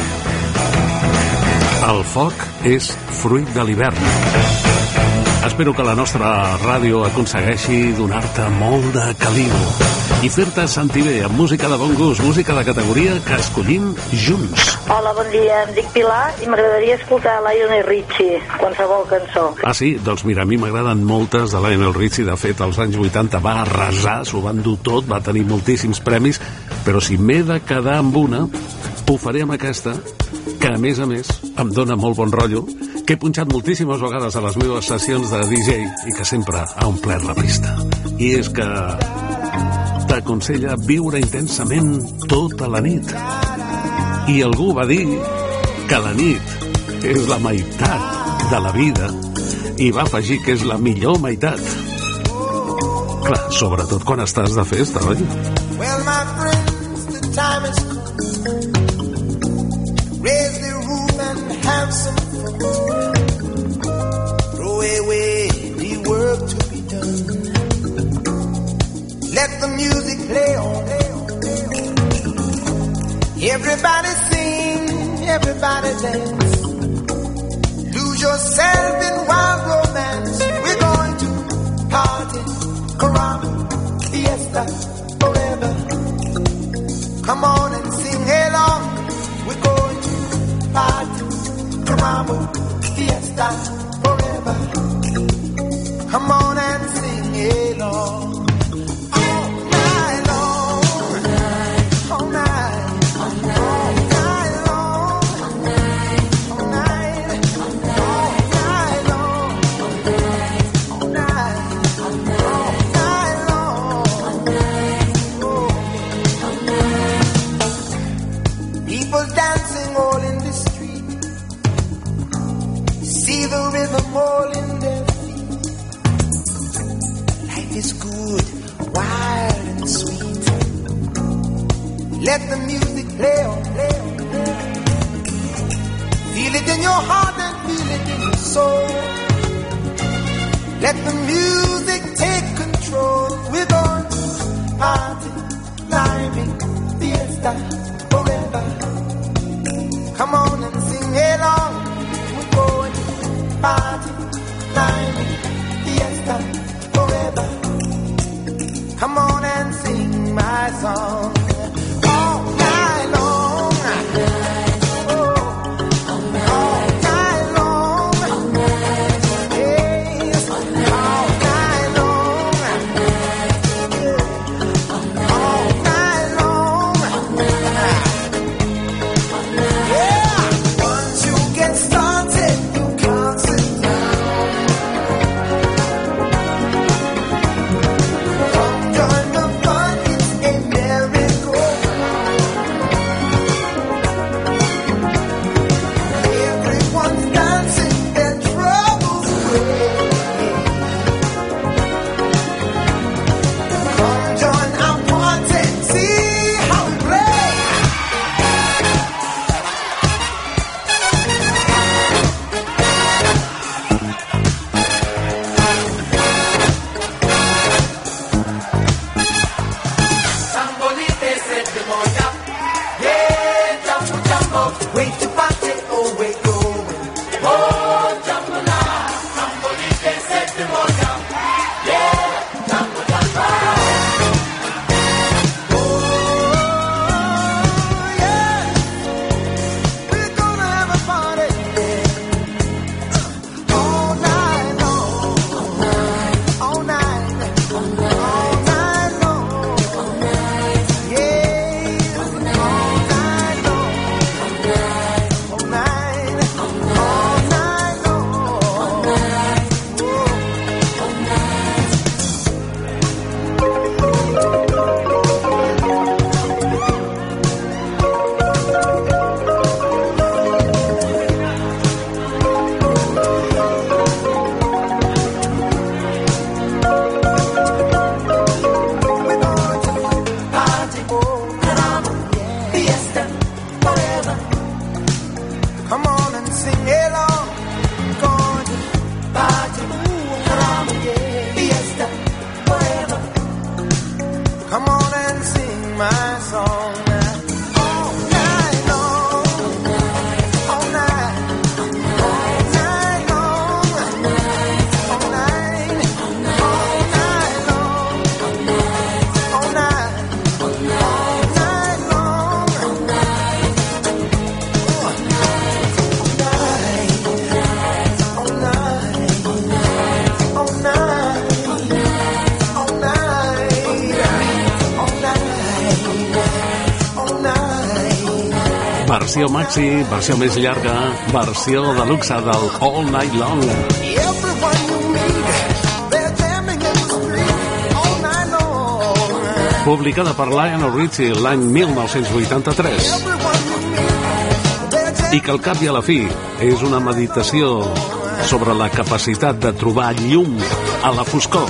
El foc és fruit de l'hivern. Espero que la nostra ràdio aconsegueixi donar-te molt de caliu i fer-te sentir bé amb música de bon gust, música de categoria que escollim junts. Hola, bon dia, em dic Pilar i m'agradaria escoltar Lionel Richie, qualsevol cançó. Ah, sí? Doncs mira, a mi m'agraden moltes de Lionel Richie. De fet, als anys vuitanta va arrasar, s'ho van dur tot, va tenir moltíssims premis, però si m'he de quedar amb una, ho faré amb aquesta, que a més a més em dona molt bon rotllo, que he punxat moltíssimes vegades a les meves sessions de D J i que sempre ha omplert la pista. I és que t'aconsella viure intensament tota la nit. I algú va dir que la nit és la meitat de la vida i va afegir que és la millor meitat. Clar, sobretot quan estàs de festa, oi? Well, my friends, the time is come. Raise the roof and have some fun. Throw away the work to be done. Let the music play on. Everybody sing, everybody dance. Lose yourself in wild romance. We're going to party, caramba, fiesta, forever. fiesta forever. Come on and sing along. The rhythm all in their feet. Life is good, wild and sweet. Let the music play on, play on, play on. Feel it in your heart and feel it in your soul. Let the music take control. We're going to party, climbing, fiesta, forever. Come on and sing along. We're going to party, climbing, fiesta, forever. Come on and sing my song all night long. Oh, all night long. Yes, all night long. All night long. Yeah, once you get started, you can't sit down. Come join the fun, it's a merry-go-round. Everyone's dancing their troubles away. Come join our party, see how we play. Sambolite set the boy up. Yeah, jumbo, jumbo. Wait to party, oh, wait, going. Oh, jumbo now. Sambolite set the boy up. Yeah, jumbo, jumbo. Oh, yeah. We're gonna have a party, yeah. All night long. All night. All night long. Yes, all night long. All night. All night long. Party, oh, caramba, fiesta, forever. Come on and sing along. Going to party, oh, caramba, fiesta, forever. Come on and sing my song now. All night long. All night. All night long. All night. All night long. All night. All night long. All night. All night. All night. All night. All night. Versió maxi, versió més llarga, versió de luxe del All Night Long. Everyone you meet, they're jamming in the street all night long. Publicada per Lionel Richie l'any mil nou-cents vuitanta-tres. I que al cap i a la fi és una meditació sobre la capacitat de trobar llum a la foscor.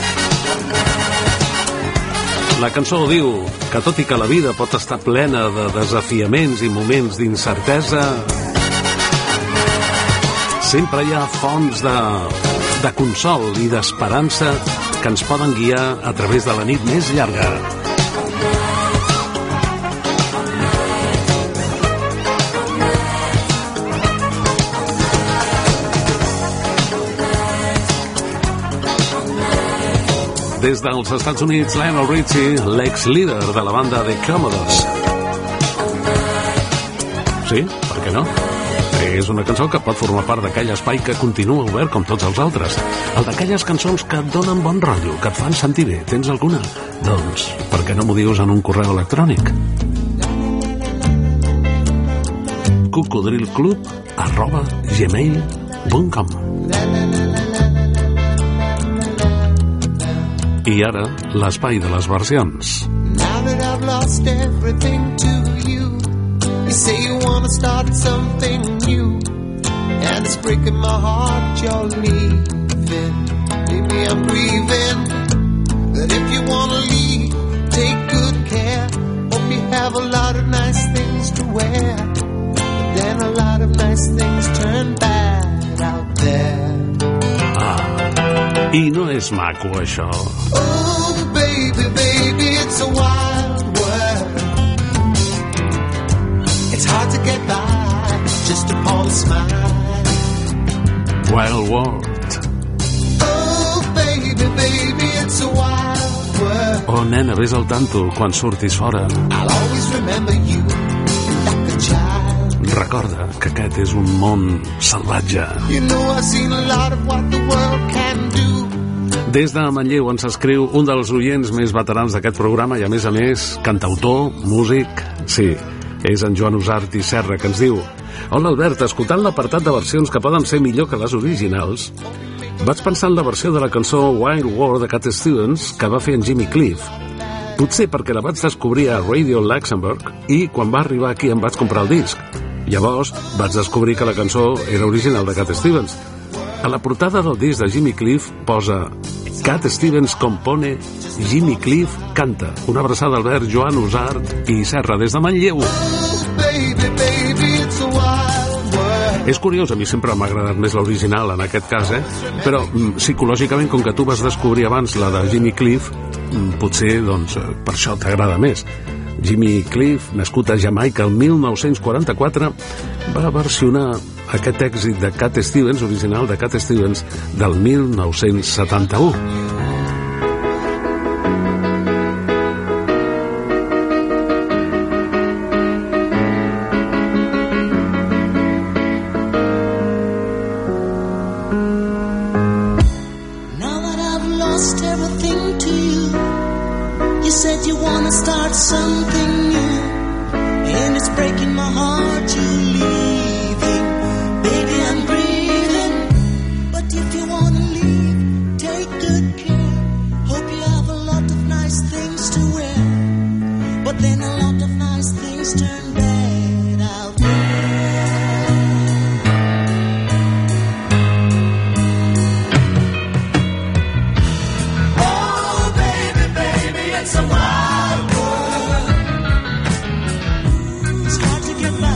La cançó diu que tot i que la vida pot estar plena de desafiaments i moments d'incertesa, sempre hi ha fonts de, de consol i d'esperança que ens poden guiar a través de la nit més llarga. Des dels Estats Units, Lionel Richie, l'ex-líder de la banda The Commodores. Sí? Per què no? Sí. és una cançó que pot formar part d'aquell espai que continua obert com tots els altres. El d'aquelles cançons que et donen bon rotllo, que et fan sentir bé. Tens alguna? Doncs, per què no m'ho dius en un correu electrònic? cocodrilclub arroba gmail punt com. I ara, l'espai de les versions. Now that I've lost everything to you, you say you wanna start something new, and it's breaking my heart you're leaving. Maybe I'm grieving, but if you wanna leave, take good care. Hope you have a lot of nice things to wear, but then a lot of nice things turn bad out there. Ah, i no és maco, això. Oh, baby, baby, it's a wild world. It's hard to get by just upon a smile. Wild World. Oh, baby, baby, it's a wild world. Oh, nena, vés al tanto quan surtis fora. I'll always remember you like a child. Recorda que aquest és un món salvatge. You know I've seen a lot of what the world can do. Des de Manlleu ens escriu un dels oients més veterans d'aquest programa i, a més a més, cantautor, músic... Sí, és en Joan Usart i Serra, que ens diu: Hola, Albert, escoltant l'apartat de versions que poden ser millor que les originals, vaig pensar en la versió de la cançó Wild World de Cat Stevens que va fer en Jimmy Cliff. Potser perquè la vaig descobrir a Radio Luxembourg i quan va arribar aquí em vaig comprar el disc. Llavors vaig descobrir que la cançó era original de Cat Stevens. A la portada del disc de Jimmy Cliff posa Cat Stevens compone, Jimmy Cliff canta. Una abraçada, Albert, Joan Usart i Serra des de Manlleu. Baby, baby, it's a wild world. És curiós, a mi sempre m'ha agradat més l'original en aquest cas, eh? Però mm, psicològicament, com que tu vas descobrir abans la de Jimmy Cliff, mm, potser, doncs, per això t'agrada més. Jimmy Cliff, nascut a Jamaica el mil nou-cents quaranta-quatre, va versionar aquest èxit de Cat Stevens, original de Cat Stevens, del mil nou-cents setanta-u. Now that I've lost everything to you, you said you wanna start something new, and it's breaking my heart you leaving. Baby, I'm grieving, but if you wanna leave, take good care. Hope you have a lot of nice things to wear, but then a lot of nice things turn bad out there. Oh, baby, baby, it's a wild world. It's hard to get by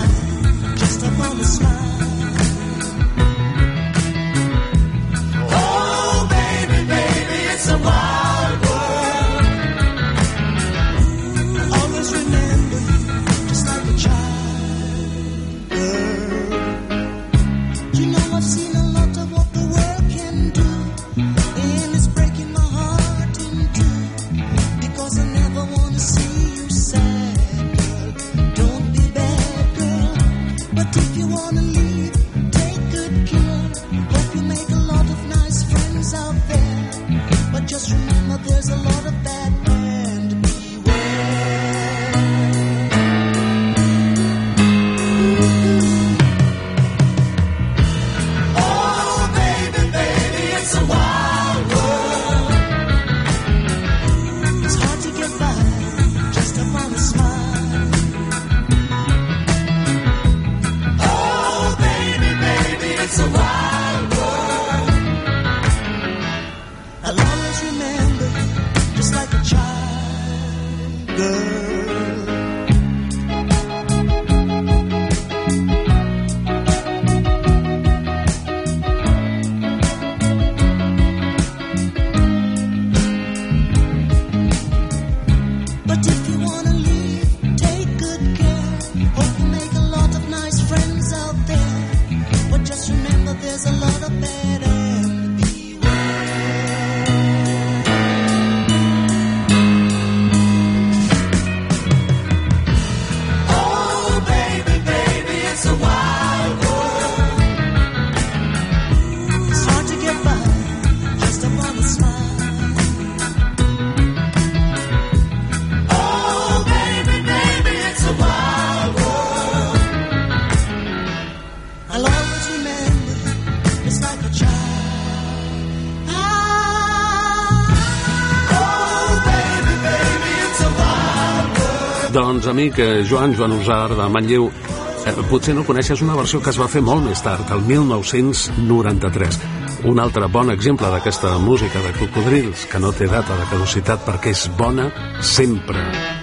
Doncs, amic Joan, Joan Usar, de Manlleu, eh, potser no coneixes una versió que es va fer molt més tard, el mil nou-cents noranta-tres. Un altre bon exemple d'aquesta música de cocodrils, que no té data de caducitat perquè és bona sempre.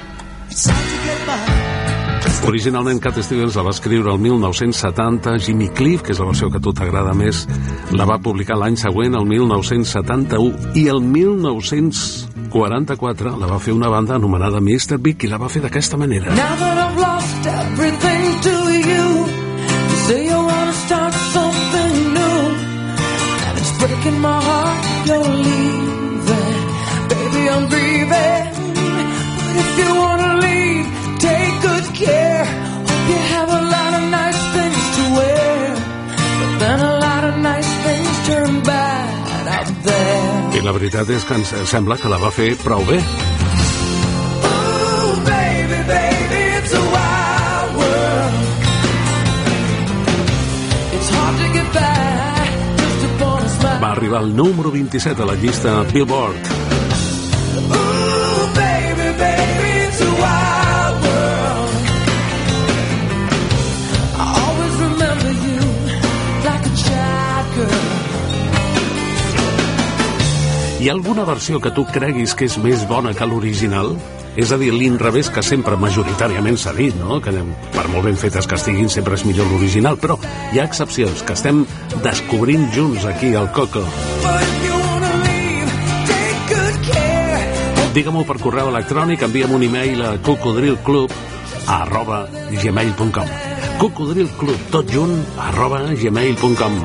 Originalment Cat Stevens la va escriure el mil nou-cents setanta, Jimmy Cliff, que és la versió que a tu t'agrada més, la va publicar l'any següent, el mil nou-cents setanta-u, i el mil nou-cents quaranta-quatre la va fer una banda anomenada mister Big i la va fer d'aquesta manera. Now that I've lost everything to you, you say you want to start something new, and it's breaking my heart you're leaving. Baby, I'm grieving, but if you want to leave, take good care. Hope you have a lot of nice things to wear, but then a lot of nice things turn bad out there. I la veritat és que ens sembla que la va fer prou bé. Ooh, baby, baby, it's a wild world. It's hard to get back just upon a smile. Va arribar al número vint-i-set a la llista Billboard. Ooh, baby, baby, it's a wild world. I always remember you like a child girl. Hi ha alguna versió que tu creguis que és més bona que l'original? És a dir, l'inrevés que sempre majoritàriament s'ha dit, no? Que per molt ben fetes que estiguin sempre és millor l'original, però hi ha excepcions que estem descobrint junts aquí al Coco. Digue-m'ho per correu electrònic, envia'm un e-mail a cocodrilclub arroba gmail punt com cocodrilclub, tot junt, arroba gmail punt com.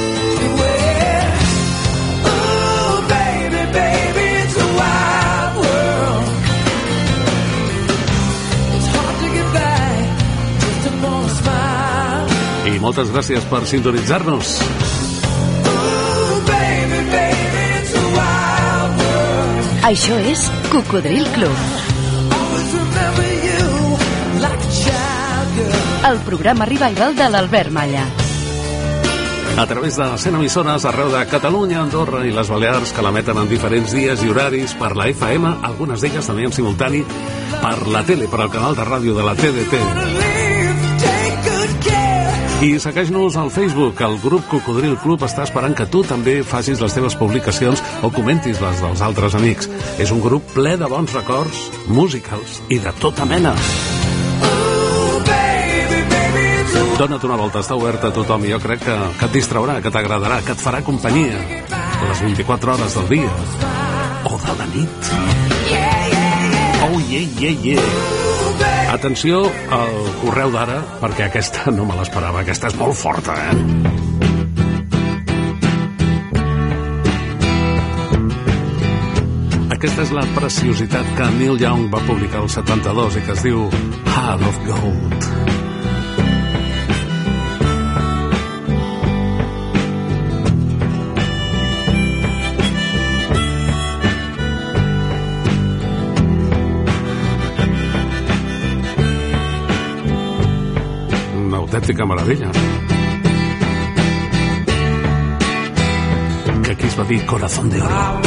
I moltes gràcies per sintonitzar-nos. Això és Cocodril Club. El programa revival de l'Albert Malla. A través de cent emissores arreu de Catalunya, Andorra i les Balears, que l'emeten en diferents dies i horaris per la F M, algunes d'elles també en simultani per la tele, per al canal de ràdio de la T D T. I segueix-nos al Facebook. El grup Cocodril Club està esperant que tu també facis les teves publicacions o comentis les dels altres amics. És un grup ple de bons records musicals i de tota mena. Dona't una volta, està oberta a tothom i jo crec que, que et distraurà, que t'agradarà, que et farà companyia les vint-i-quatre hores del dia o de la nit. Oh, yeah, yeah, yeah. Atenció al correu d'ara, perquè aquesta no me l'esperava, aquesta és molt forta, eh? Aquesta és la preciositat que Neil Young va publicar el setanta-dos i que es diu Heart of Gold. Autèntica meravella. Que aquí es va dir Corazón de Oro.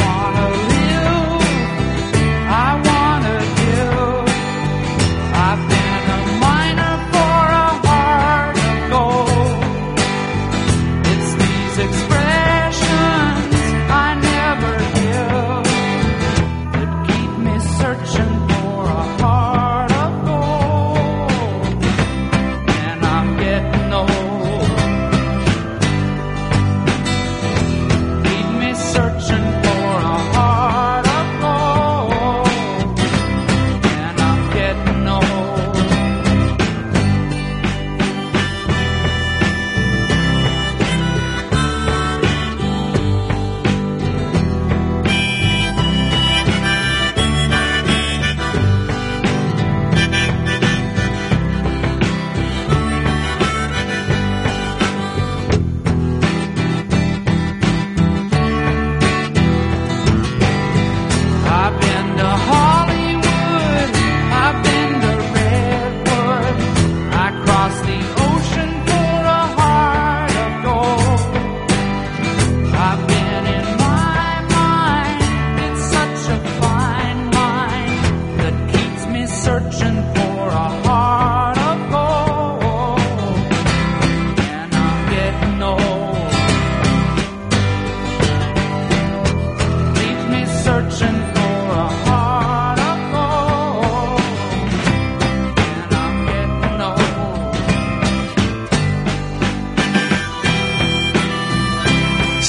Searching for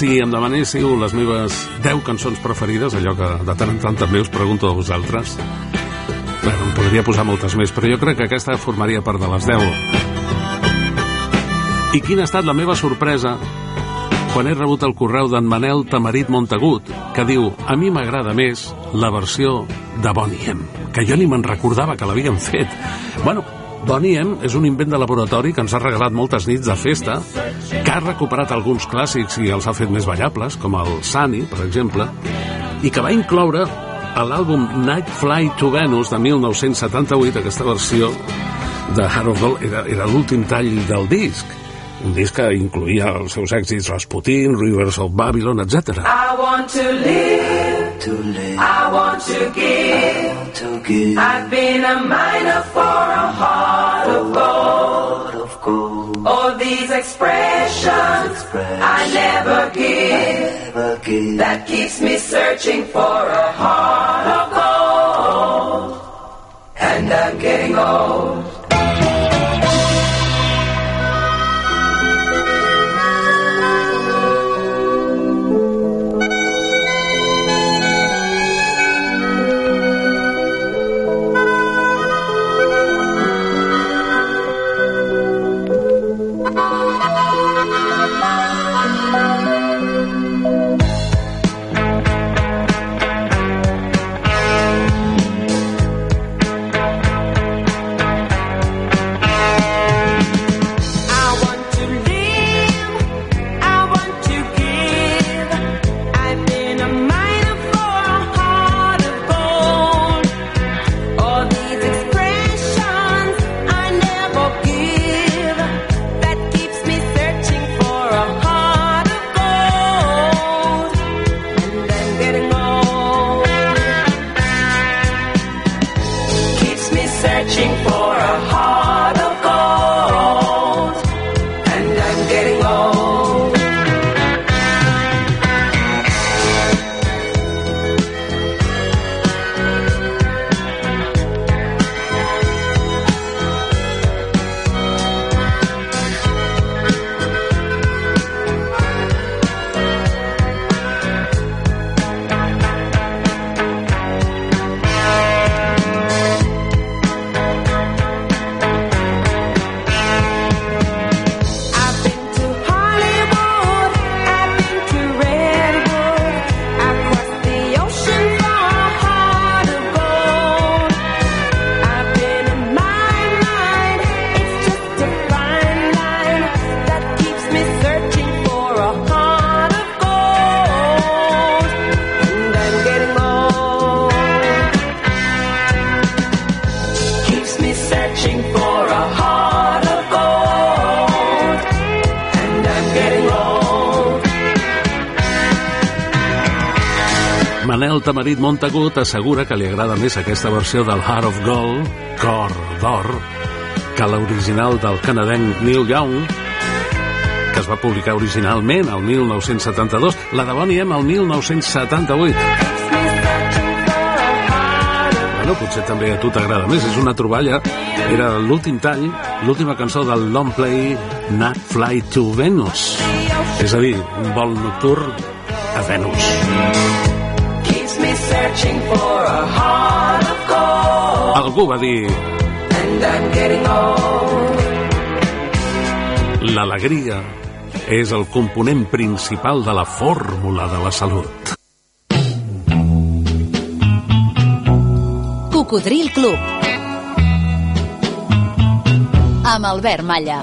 Si em demanéssiu les meves deu cançons preferides, allò que de tant en tant també us pregunto a vosaltres, bueno, em podria posar moltes més, però jo crec que aquesta formaria part de les deu. I quina ha estat la meva sorpresa quan he rebut el correu d'en Manel Tamarit Montagut, que diu: a mi m'agrada més la versió de Boney M, que jo ni me'n recordava que l'havien fet. Bueno, Boney M és un invent de laboratori que ens ha regalat moltes nits de festa, que ha recuperat alguns clàssics i els ha fet més ballables, com el Sunny, per exemple, i que va incloure a l'àlbum Night Flight to Venus de mil nou-cents setanta-vuit. Aquesta versió de Heart of Gold era, era l'últim tall del disc, un disc que incloïa els seus èxits Rasputin, Rivers of Babylon, etcètera. I want to live, to live. I want to give, to give. I've been a miner for a heart of gold, of gold. All these expressions Express. I never give, I never give. That keeps me searching for a heart of gold. And I'm getting old. Manel Tamarit Montagut assegura que li agrada més aquesta versió del Heart of Gold, Cor d'Or, que l'original del canadenc Neil Young, que es va publicar originalment el mil nou-cents setanta-dos, la de Boney M el mil nou-cents setanta-vuit. Bueno, potser també a tu t'agrada més, és una troballa. Era l'últim tall, l'última cançó del long play Night Flight to Venus, és a dir, un vol nocturn a Venus. Algú va dir: l'alegria és el component principal de la fórmula de la salut. Cocodril Club amb Albert Malla.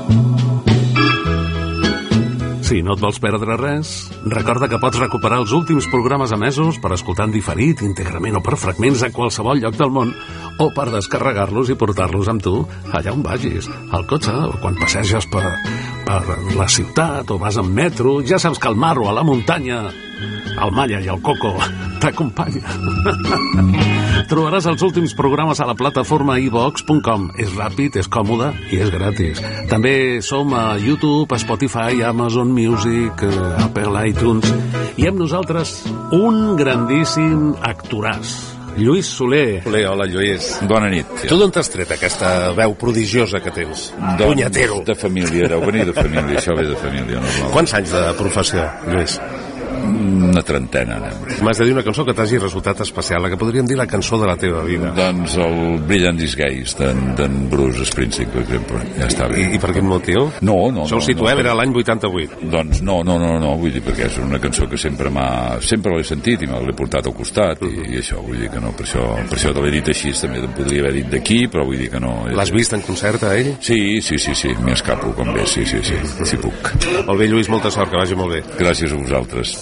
Si no et vols perdre res, recorda que pots recuperar els últims programes emesos per escoltar en diferit, íntegrament o per fragments a qualsevol lloc del món, o per descarregar-los i portar-los amb tu allà on vagis, al cotxe, o quan passeges per, per la ciutat, o vas en metro. Ja saps que el mar o a la muntanya, el Malla i el Coco t'acompanya. Trobaràs els últims programes a la plataforma i vox punt com. És ràpid, és còmode i és gratis. També som a YouTube, a Spotify, Amazon Music, Apple iTunes. I amb nosaltres un grandíssim actoràs, Lluís Soler. Soler, hola Lluís, bona nit. Tu d'on t'has tret aquesta veu prodigiosa que tens? Punyatero. De família, deu venir de família, això ve de família. No? Quants anys de professió, Lluís? Una trentena, anem. M'has de dir una cançó que t'hagi resultat especial, la que podríem dir la cançó de la teva vida. Doncs el Brilliant Disguise d'en Bruce Springsteen, per exemple. Ja està bé. I, i per quin motiu? No, no. Això el situem, no, era l'any vuitanta-vuit. Doncs no, no, no, no, vull dir, perquè és una cançó que sempre m'ha... sempre l'he sentit i me l'he portat al costat, i, i això, vull dir que no, per això, per això te l'he dit així, també te'n podria haver dit d'aquí, però vull dir que no... L'has vist en concert, a ell? Sí, sí, sí, sí, m'hi escapo com bé, sí, sí, sí, si puc. Molt bé, Lluís, molta sort, que vagi molt bé. Gràcies a vosaltres.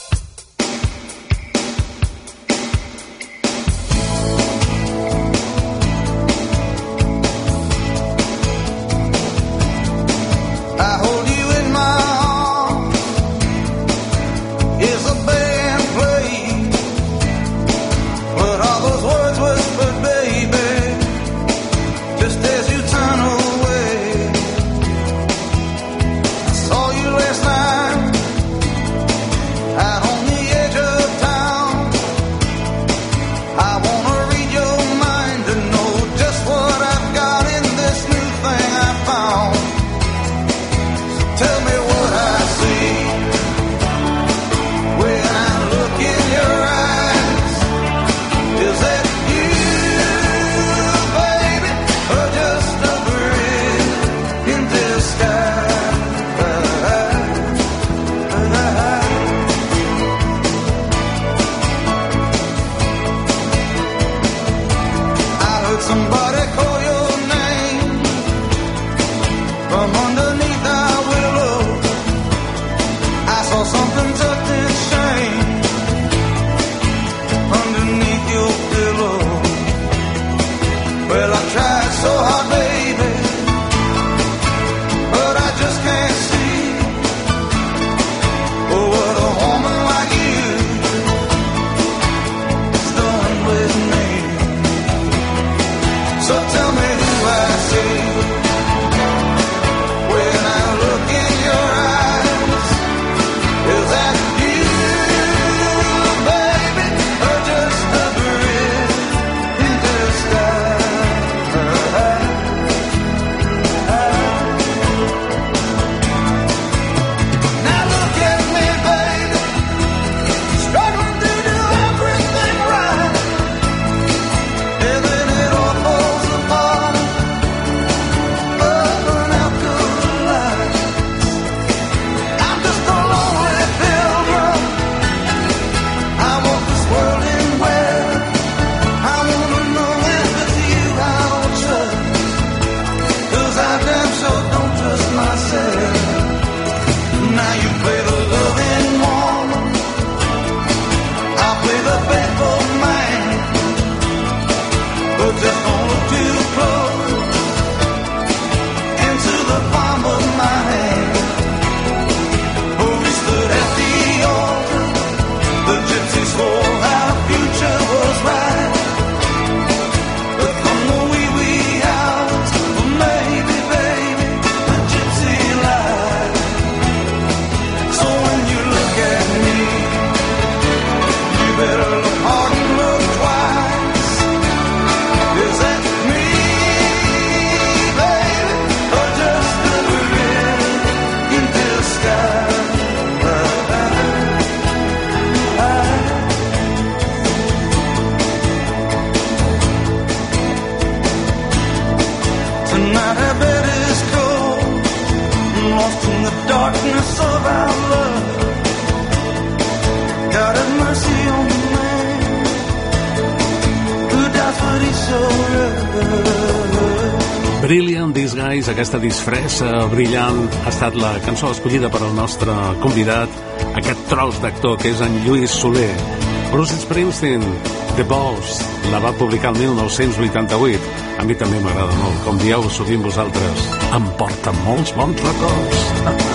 Brilliant Disguise, aquesta disfressa brillant, ha estat la cançó escollida per al nostre convidat, aquest tros d'actor que és en Lluís Soler. Bruce Springsteen, The Boss, la va publicar el mil nou-cents vuitanta-vuit. A mi també m'agrada molt, com dieu sovint vosaltres, em porta molts bons records.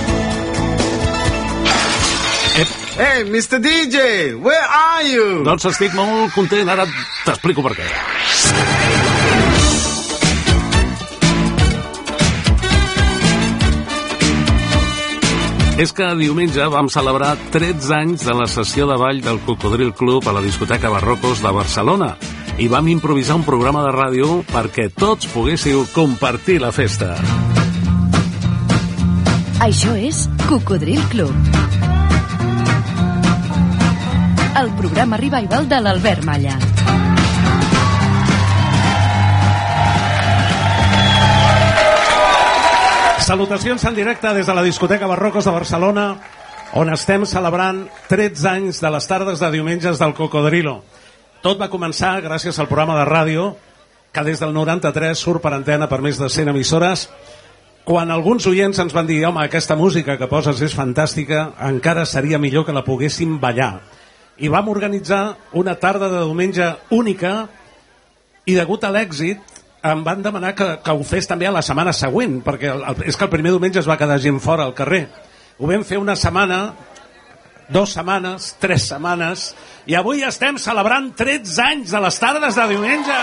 Hey, mister D J, where are you? Doncs estic molt content, ara t'explico per què. És que diumenge vam celebrar tretze anys de la sessió de ball del Cocodril Club a la discoteca Barrocos de Barcelona i vam improvisar un programa de ràdio perquè tots poguéssiu compartir la festa. Això és Cocodril Club. el programa Revival de l'Albert Malla. Salutacions en directe des de la discoteca Barrocos de Barcelona, on estem celebrant tretze anys de les tardes de diumenges del Cocodrilo. Tot va començar gràcies al programa de ràdio, que des del noranta-tres surt per antena per més de cent emissores, quan alguns oients ens van dir: home, aquesta música que poses és fantàstica, encara seria millor que la poguéssim ballar. I vam organitzar una tarda de diumenge única, i degut a l'èxit em van demanar que, que ho fes també a la setmana següent, perquè el, el, és que el primer diumenge es va quedar gent fora al carrer. Ho vam fer una setmana, dues setmanes, tres setmanes, i avui estem celebrant tretze anys de les tardes de diumenge.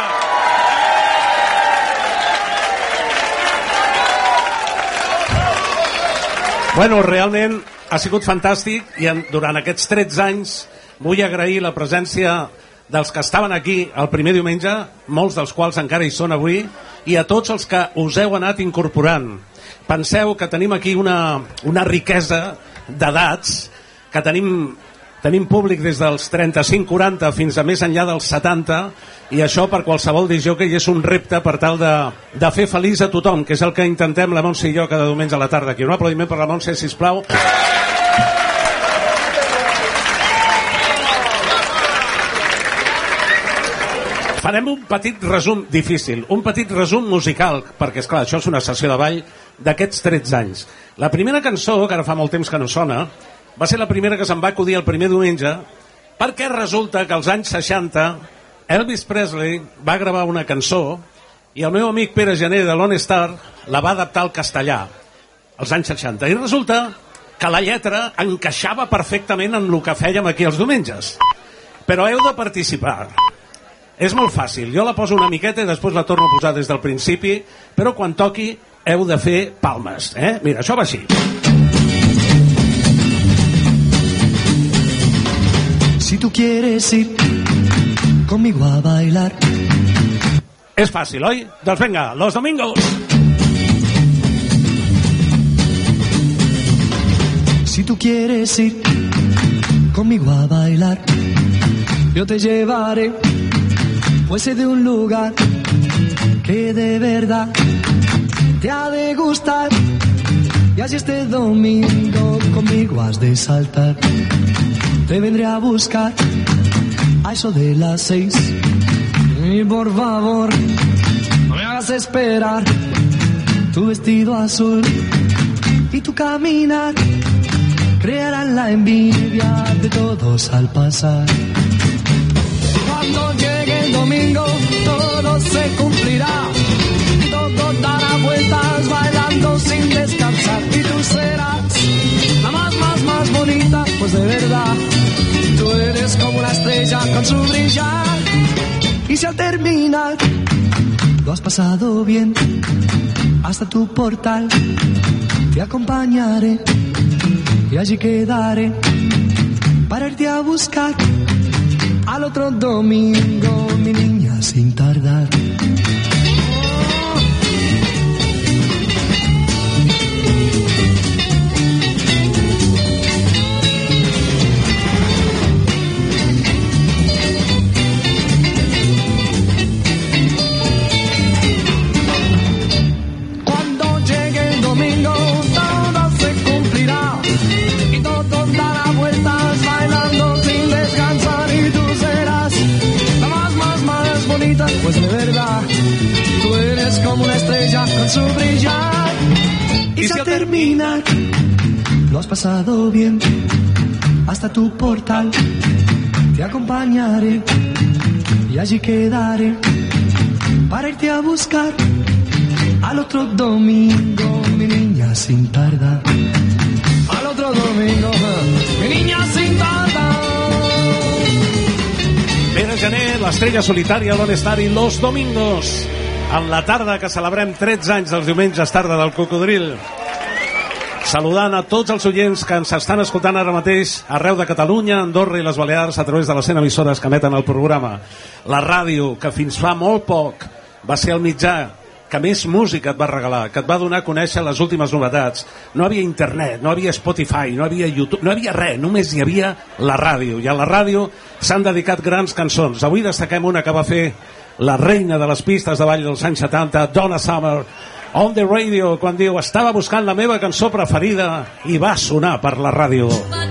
Bueno, realment ha sigut fantàstic, i en, durant aquests tretze anys vull agrair la presència dels que estaven aquí el primer diumenge, molts dels quals encara hi són avui, i a tots els que us heu anat incorporant. Penseu que tenim aquí una, una riquesa d'edats, que tenim, tenim públic des dels trenta-cinc quaranta fins a més enllà dels setanta, i això per qualsevol discjòquei és un repte per tal de, de fer feliç a tothom, que és el que intentem la Montse i jo cada diumenge a la tarda aquí. Un aplaudiment per la Montse, sisplau. Farem un petit resum difícil, un petit resum musical, perquè, esclar, això és una sessió de ball d'aquests tretze anys. La primera cançó, que ara fa molt temps que no sona, va ser la primera que se'm va acudir el primer diumenge, perquè resulta que als anys seixanta Elvis Presley va gravar una cançó i el meu amic Pere Gené de Lone Star la va adaptar al castellà als anys seixanta. I resulta que la lletra encaixava perfectament en el que fèiem aquí els diumenges. Però heu de participar. És molt fàcil, jo la poso una miqueta i després la torno a posar des del principi, però quan toqui heu de fer palmes, eh? Mira, això va així. Si tú quieres ir conmigo a bailar. És fàcil, oi? Doncs venga, los domingos. Si tú quieres ir conmigo a bailar, yo te llevaré, pues sé de un lugar que de verdad te ha de gustar. Y así este domingo conmigo has de saltar. Te vendré a buscar a eso de las seis. Y por favor, no me hagas esperar. Tu vestido azul y tu caminar crearán la envidia de todos al pasar. Cuando llegue el domingo todo se cumplirá, todo dará vueltas bailando sin descansar, y tú serás la más, más, más bonita, pues de verdad tú eres como una estrella con su brillar. Y si al terminar lo has pasado bien hasta tu portal, te acompañaré y allí quedaré para irte a buscar al otro domingo, mi niña, sin tardar. Cuando llegue el domingo todo se cumplirá y todo dará vueltas bailando sin descansar, y tú serás la más, más, más bonita, pues de verdad tú eres como una estrella con su brillar. Y si al terminar lo has pasado bien hasta tu portal, te acompañaré y allí quedaré para irte a buscar al otro domingo, mi niña, sin tardar. Al otro domingo, mi niña, sin tardar. Pere Gené, l'estrella solitària, Lone Star i Los Domingos, en la tarda que celebrem tretze anys dels diumenges tarda del Cocodril. Saludant a tots els oients que ens estan escoltant ara mateix arreu de Catalunya, Andorra i les Balears a través de les cent emissores que emeten el programa. La ràdio, que fins fa molt poc va ser el mitjà que més música et va regalar, que et va donar a conèixer les últimes novetats. No havia internet, no havia Spotify, no havia YouTube, no havia res, només hi havia la ràdio. I a la ràdio s'han dedicat grans cançons. Avui destaquem una que va fer la reina de les pistes de ball dels anys setanta, Donna Summer, On the Radio, quan diu estava buscant la meva cançó preferida i va sonar per la ràdio.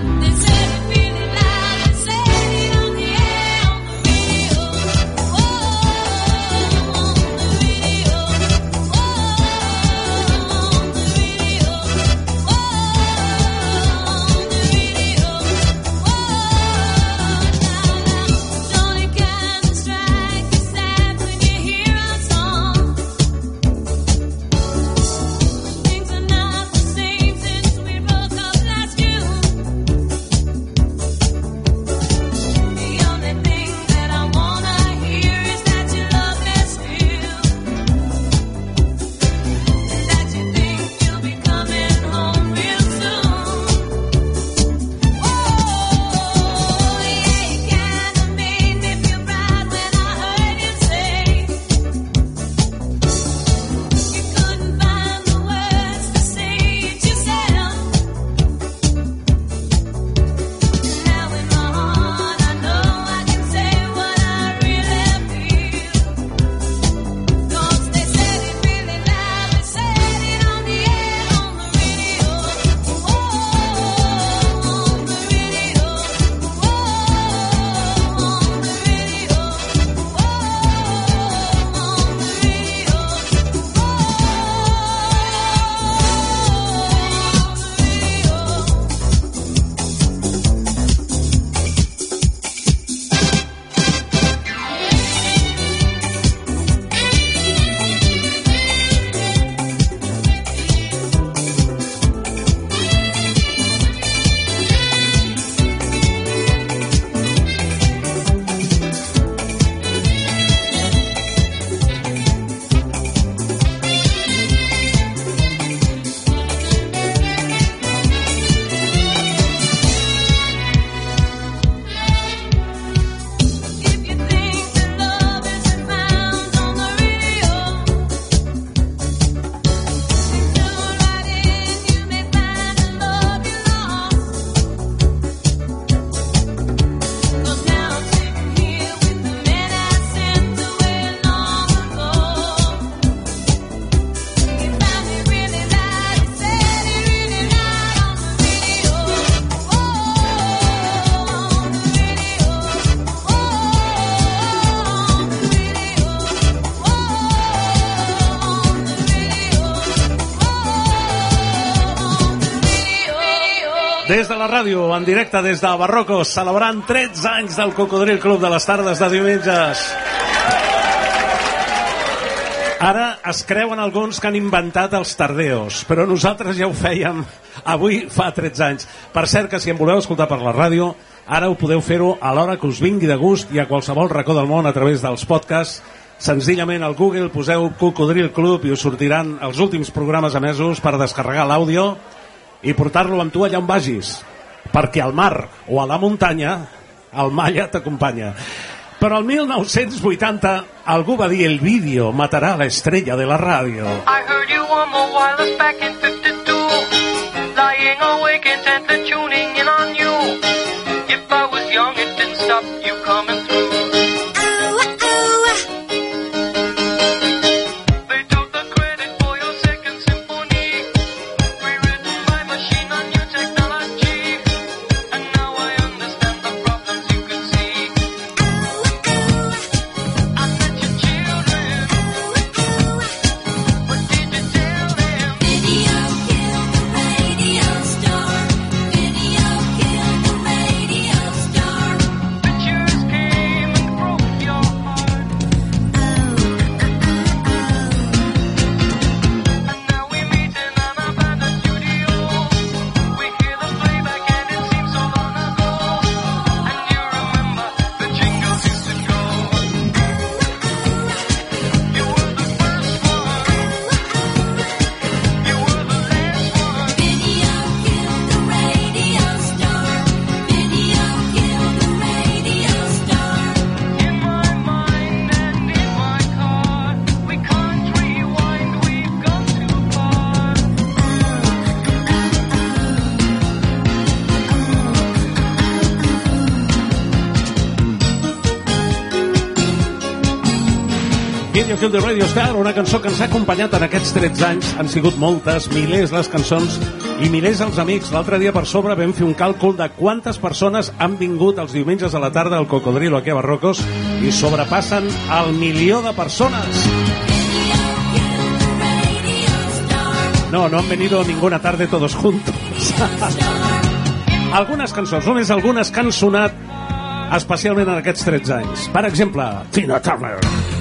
Des de la ràdio, en directe des de Barrocos, celebrant tretze anys del Cocodril Club de les tardes de diumenges. Ara es creuen alguns que han inventat els tardeos, però nosaltres ja ho fèiem avui fa tretze anys. Per cert, que si em voleu escoltar per la ràdio, ara ho podeu fer-ho a l'hora que us vingui de gust i a qualsevol racó del món a través dels podcasts. Senzillament al Google poseu Cocodril Club i us sortiran els últims programes emesos per descarregar l'àudio i portar-lo amb tu allà on vagis, perquè al mar o a la muntanya el malla t'acompanya. Però el mil nou-cents vuitanta algú va dir el vídeo matarà l'estrella de la ràdio. I heard you on the wireless back in fifty-two, lying awake intently tuning in on you. If I was young it didn't stop you coming through. Pictures came Can You Feel the Radio Star, una cançó que ens ha acompanyat en aquests tretze anys. Han sigut moltes, milers les cançons i milers els amics. L'altre dia per sobre vam fer un càlcul de quantes persones han vingut els diumenges a la tarda al Cocodrilo aquí a Barrocos i sobrepassen el milió de persones. No, no han venido ninguna tarde todos juntos. Algunes cançons, només algunes que han sonat especialment en aquests tretze anys. Per exemple, Tina Turner.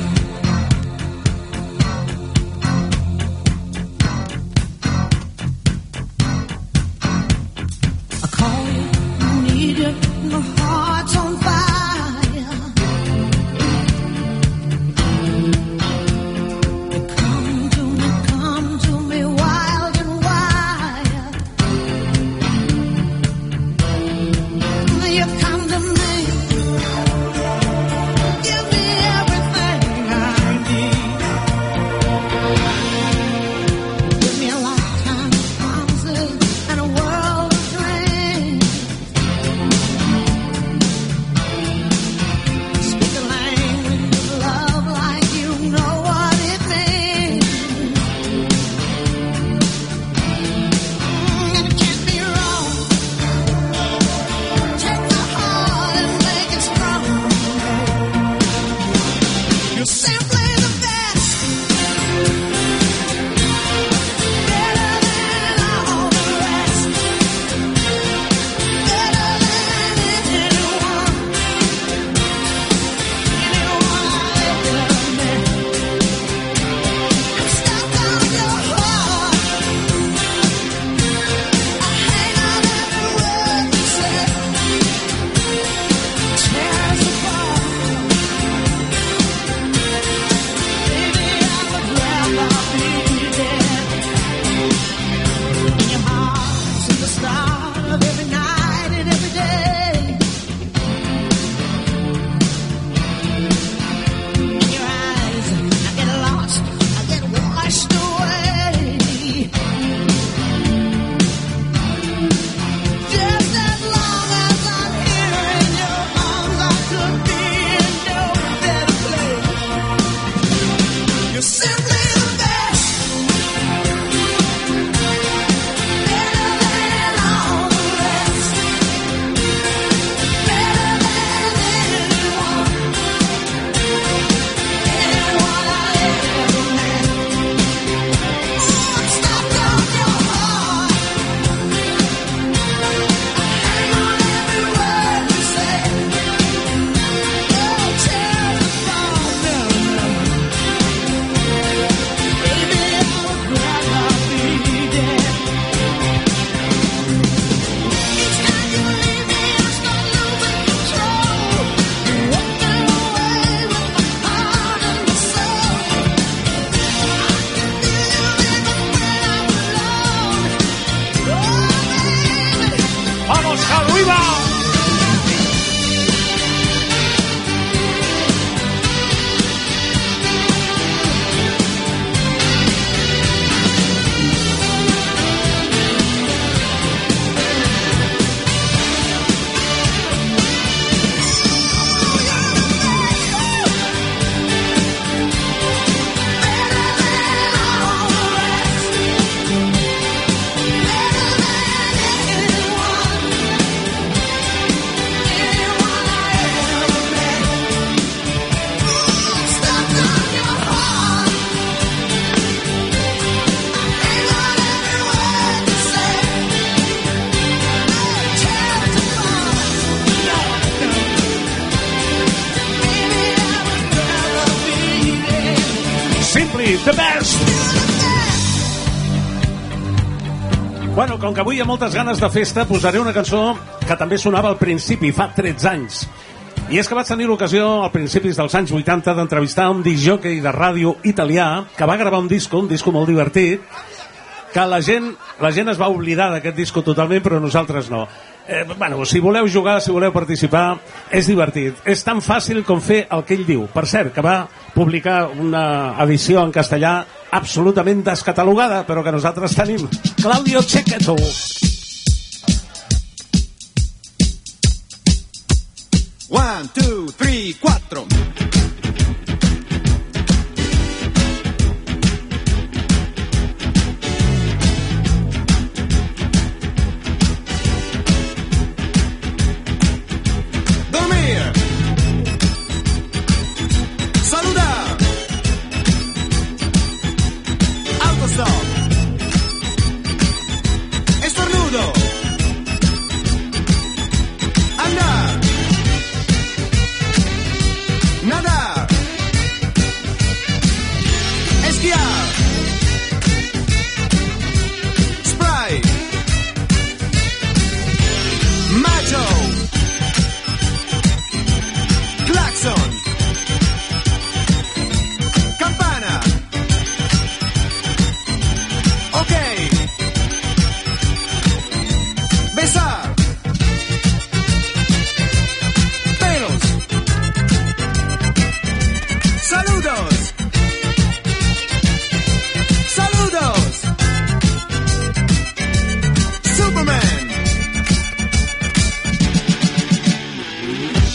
The best! Bueno, com que avui hi ha moltes ganes de festa, posaré una cançó que també sonava al principi, fa tretze anys. I és que vaig tenir l'ocasió, al principis dels anys vuitanta, d'entrevistar un discjòquei de ràdio italià que va gravar un disco, un disco molt divertit, que la gent, la gent es va oblidar d'aquest disco totalment, però nosaltres no. Eh, bueno, si voleu jugar, si voleu participar, és divertit. És tan fàcil com fer el que ell diu. Per cert, que va publicar una edició en castellà absolutament descatalogada, però que nosaltres tenim. Claudio Cecchetto. One, two, three, cuatro.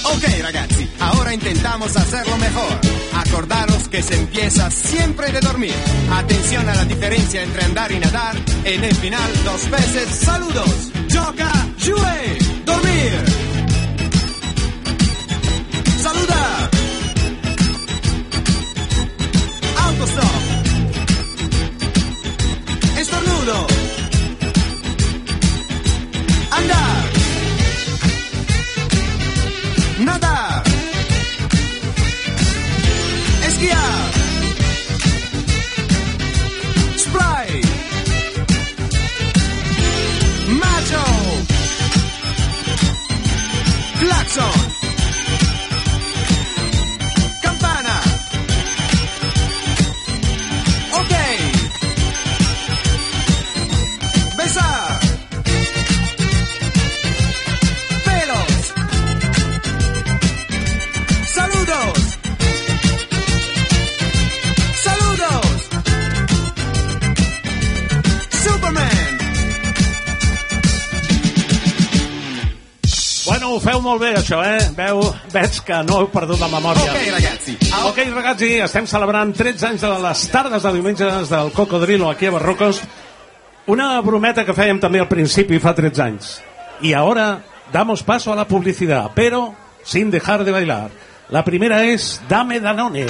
Ok, ragazzi, ahora intentamos hacerlo mejor. Acordaros que se empieza siempre de dormir. Atención a la diferencia entre andar y nadar. En el final, dos veces saludos. Joga, jouer, dormir. Saludar. Autostop. Estornudo. Andar. Nadar. Esquiar. Spray. Macho. Claxon. Campana. Ok. Besar. Pelos. Saludos. Saludos. Superman. Bueno, ho feu molt bé, això, eh? Veu, veig que no heu perdut la memòria. Ok, ragazzi. Ok, ragazzi, estem celebrant tretze anys de les tardes de diumenges del Cocodrilo aquí a Barrocos. Una brometa que fèiem també al principi fa tretze anys. Y ahora damos paso a la publicidad, pero sin dejar de bailar. La primera es Dame Danone.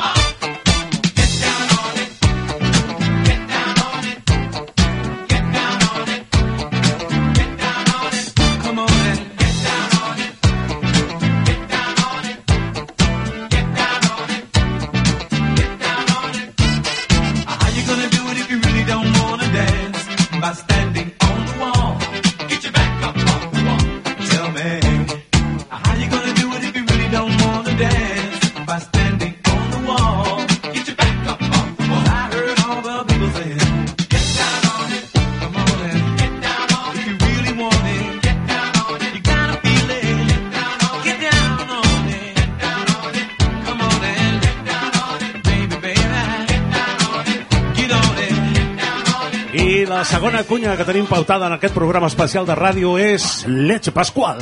I la segona cunya que tenim pautada en aquest programa especial de ràdio és Leche Pascual.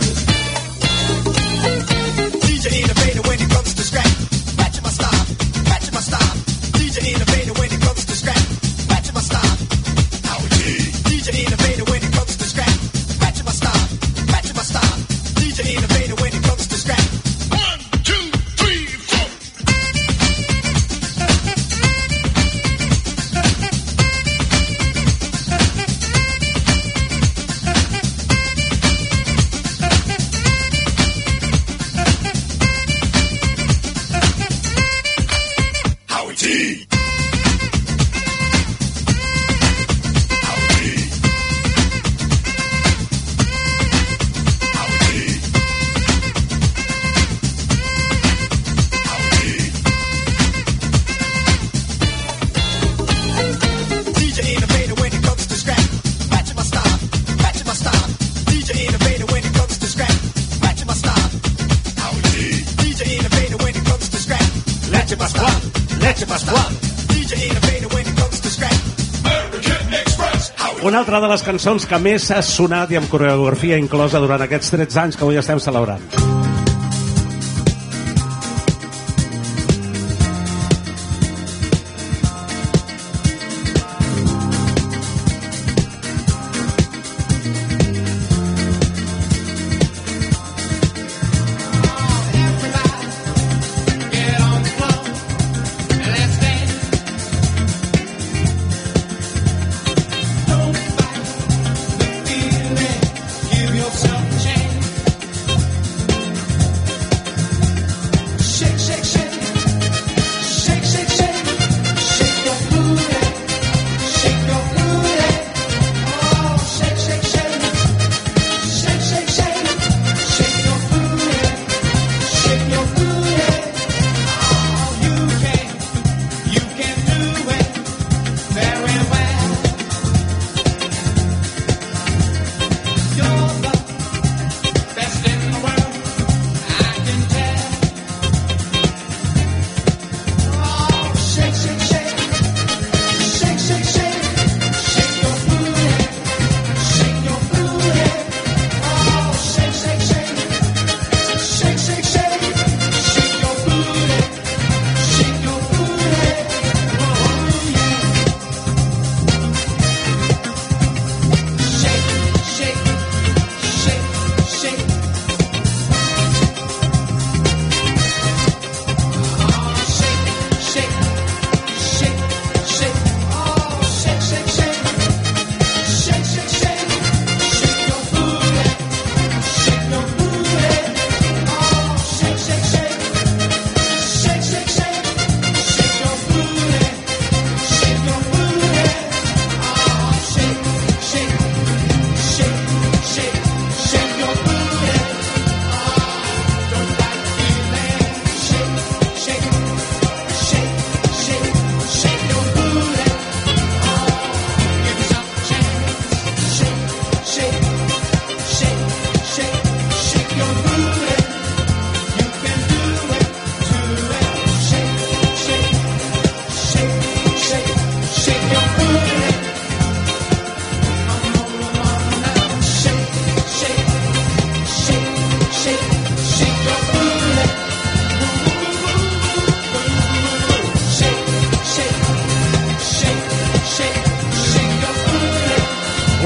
Una altra de les cançons que més ha sonat i amb coreografia inclosa durant aquests tretze anys que avui estem celebrant.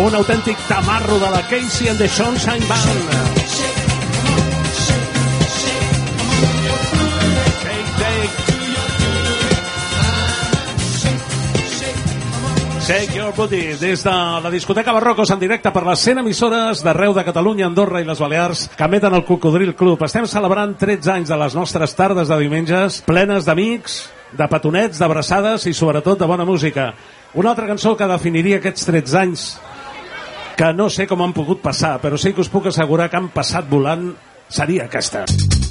un autèntic tamarro de la Casey and the Sunshine Band. Shake Your Booty, des de la discoteca Barrocos en directe per les cent emissores d'arreu de Catalunya, Andorra i les Balears que emeten el Cocodril Club. Estem celebrant tretze anys de les nostres tardes de diumenges, plenes d'amics, de petonets, d'abraçades i sobretot de bona música. Una altra cançó que definiria aquests tretze anys, que no sé com han pogut passar, però sí que us puc assegurar que han passat volant, seria aquesta.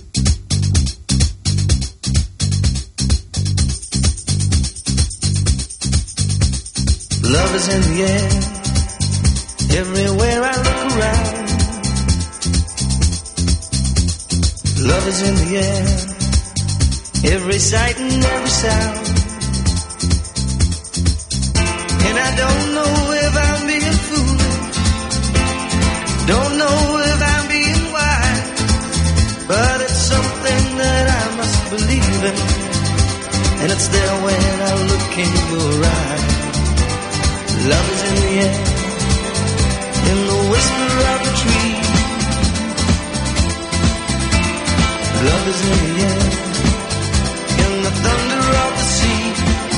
Love is in the air, everywhere I look around. Love is in the air, every sight and every sound. And I don't know if I'm being foolish, don't know if I'm being wise, but it's something that I must believe in, and it's there when I look in your eyes. Love is in the air, in the whisper of the tree. Love is in the air, in the thunder of the sea.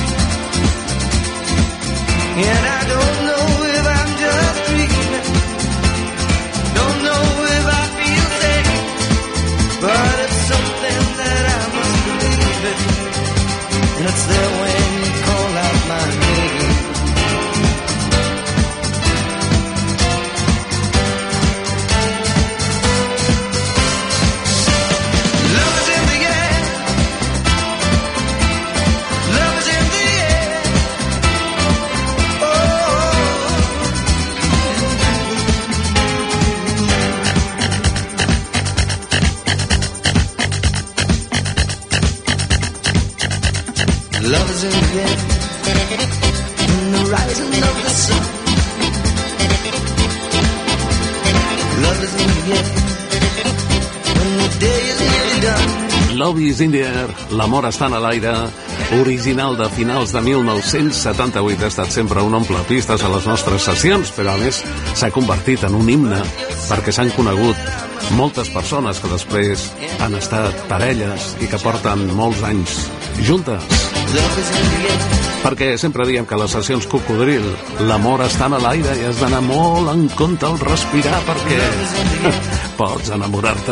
And I don't know if I'm just dreaming, don't know if I feel safe, but it's something that I must believe in, and it's there when you call out my name. Love is in the air, in the rising of the sun. Love is in the air, when the day is nearly done. Love is in the air, l'amor està a l'aire, original de finals de mil nou-cents setanta-vuit, ha estat sempre un omple pistes a les nostres sessions, però a més s'ha convertit en un himne perquè s'han conegut moltes persones que després han estat parelles i que porten molts anys juntes. Perquè sempre diem que a les sessions Cocodril l'amor està a l'aire i has d'anar molt en compte al respirar perquè pots enamorar-te.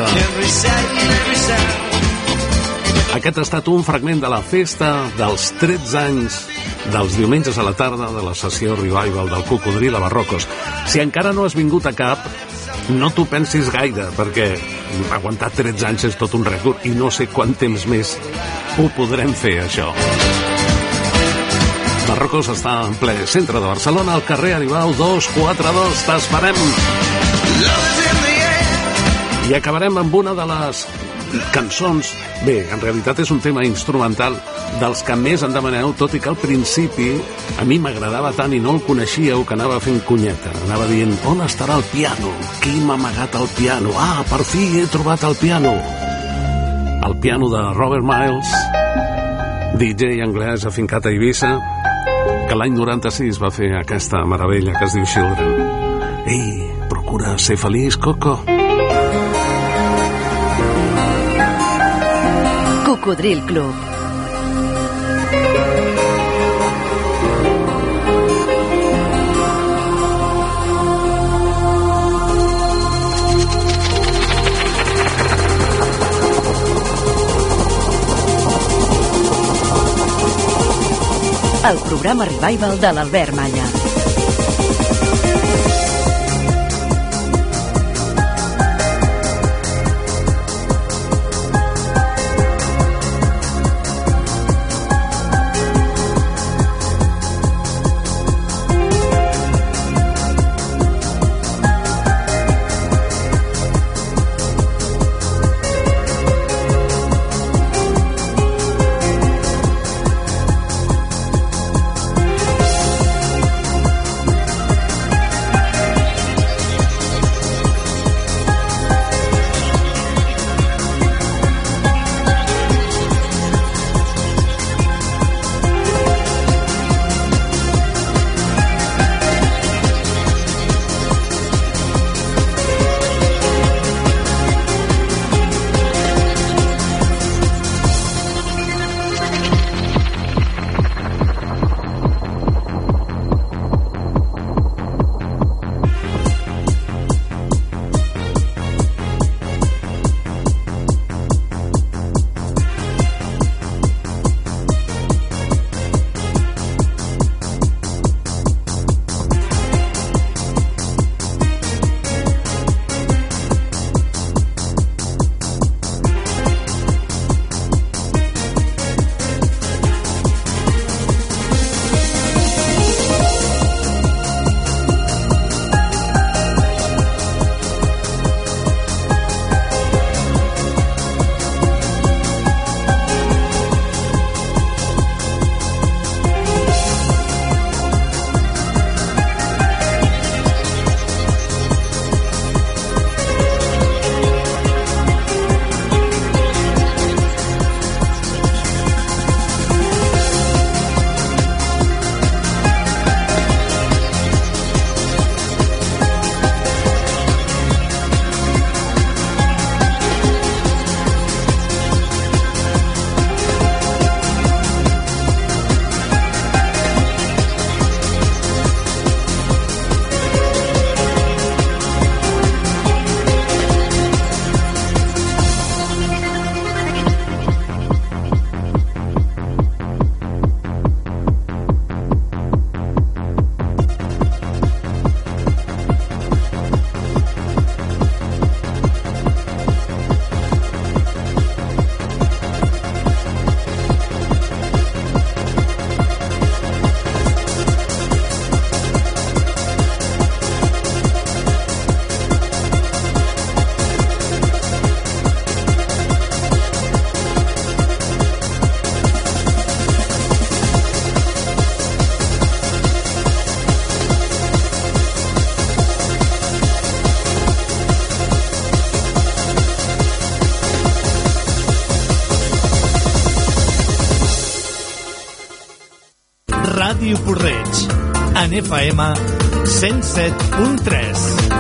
Aquest ha estat un fragment de la festa dels tretze anys dels diumenges a la tarda de la sessió Revival del Cocodril a Barrocos. Si encara no has vingut a cap, no t'ho pensis gaire, perquè aguantar tretze anys és tot un rècord i no sé quant temps més ho podrem fer, això. Barrocos està en ple centre de Barcelona, al carrer Aribau dos quatre dos. T'esperem! I acabarem amb una de les cançons, bé, en realitat és un tema instrumental dels que més en demaneu, tot i que al principi a mi m'agradava tant i no el coneixíeu que anava fent cunyeta, anava dient on estarà el piano? Qui m'ha amagat el piano? Ah, per fi he trobat el piano. El piano de Robert Miles, D J anglès afincat a Eivissa, que l'any noranta-sis va fer aquesta meravella que es diu Children. Ei, procura ser feliç, Coco. Cocodril Club. El programa Revival de l'Albert Malla. Ràdio Porreig, en F M cent set punt tres.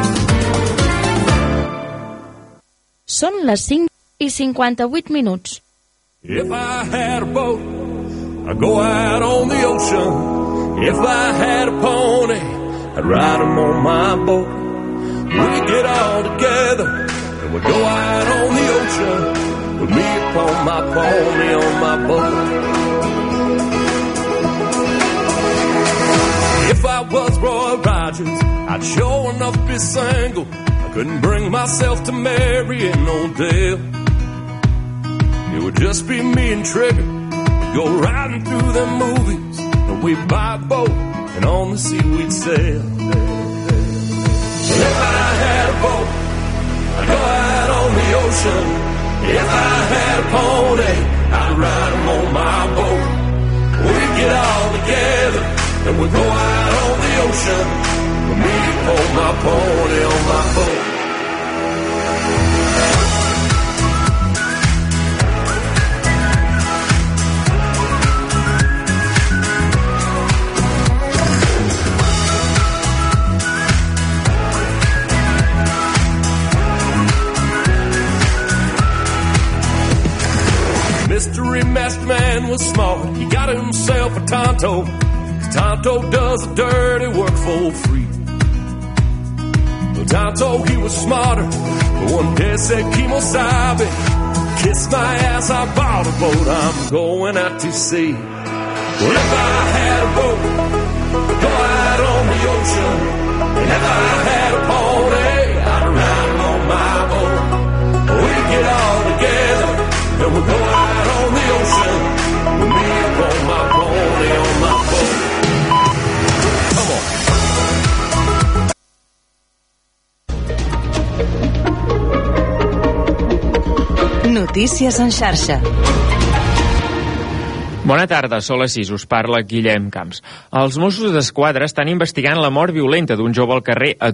Són les cinc i cinquanta-vuit minuts. If I had a boat, I'd go out on the ocean. If I had a pony, I'd ride him on my boat. We'd get all together and we'd go out on the ocean with me upon my pony on my boat. If I was Roy Rogers, I'd sure enough be single. I couldn't bring myself to marry an old Dale. It would just be me and Trigger. We'd go riding through them movies, and we'd buy a boat, and on the sea we'd sail. If I had a boat, I'd go out on the ocean. If I had a pony, I'd ride him on my boat. We'd get all together, and we'd go out on the ocean. With me on my pony on my boat. Mystery Master Man was smart. He got himself a Tonto. Tonto does the dirty work for free. Well, Tonto, he was smarter. But one day said, Kemosabe, kiss my ass, I bought a boat. I'm going out to sea. Well, if I had a boat, I'd go out on the ocean. And if I had a pony, I'd ride on my boat. We'd get all together, and we'd go out on the ocean. With me on my pony on my boat. Come on. Notícies en xarxa. Bona tarda, són les sis, us parla Guillem Camps. Els Mossos d'Esquadra estan investigant la mort violenta d'un jove al carrer a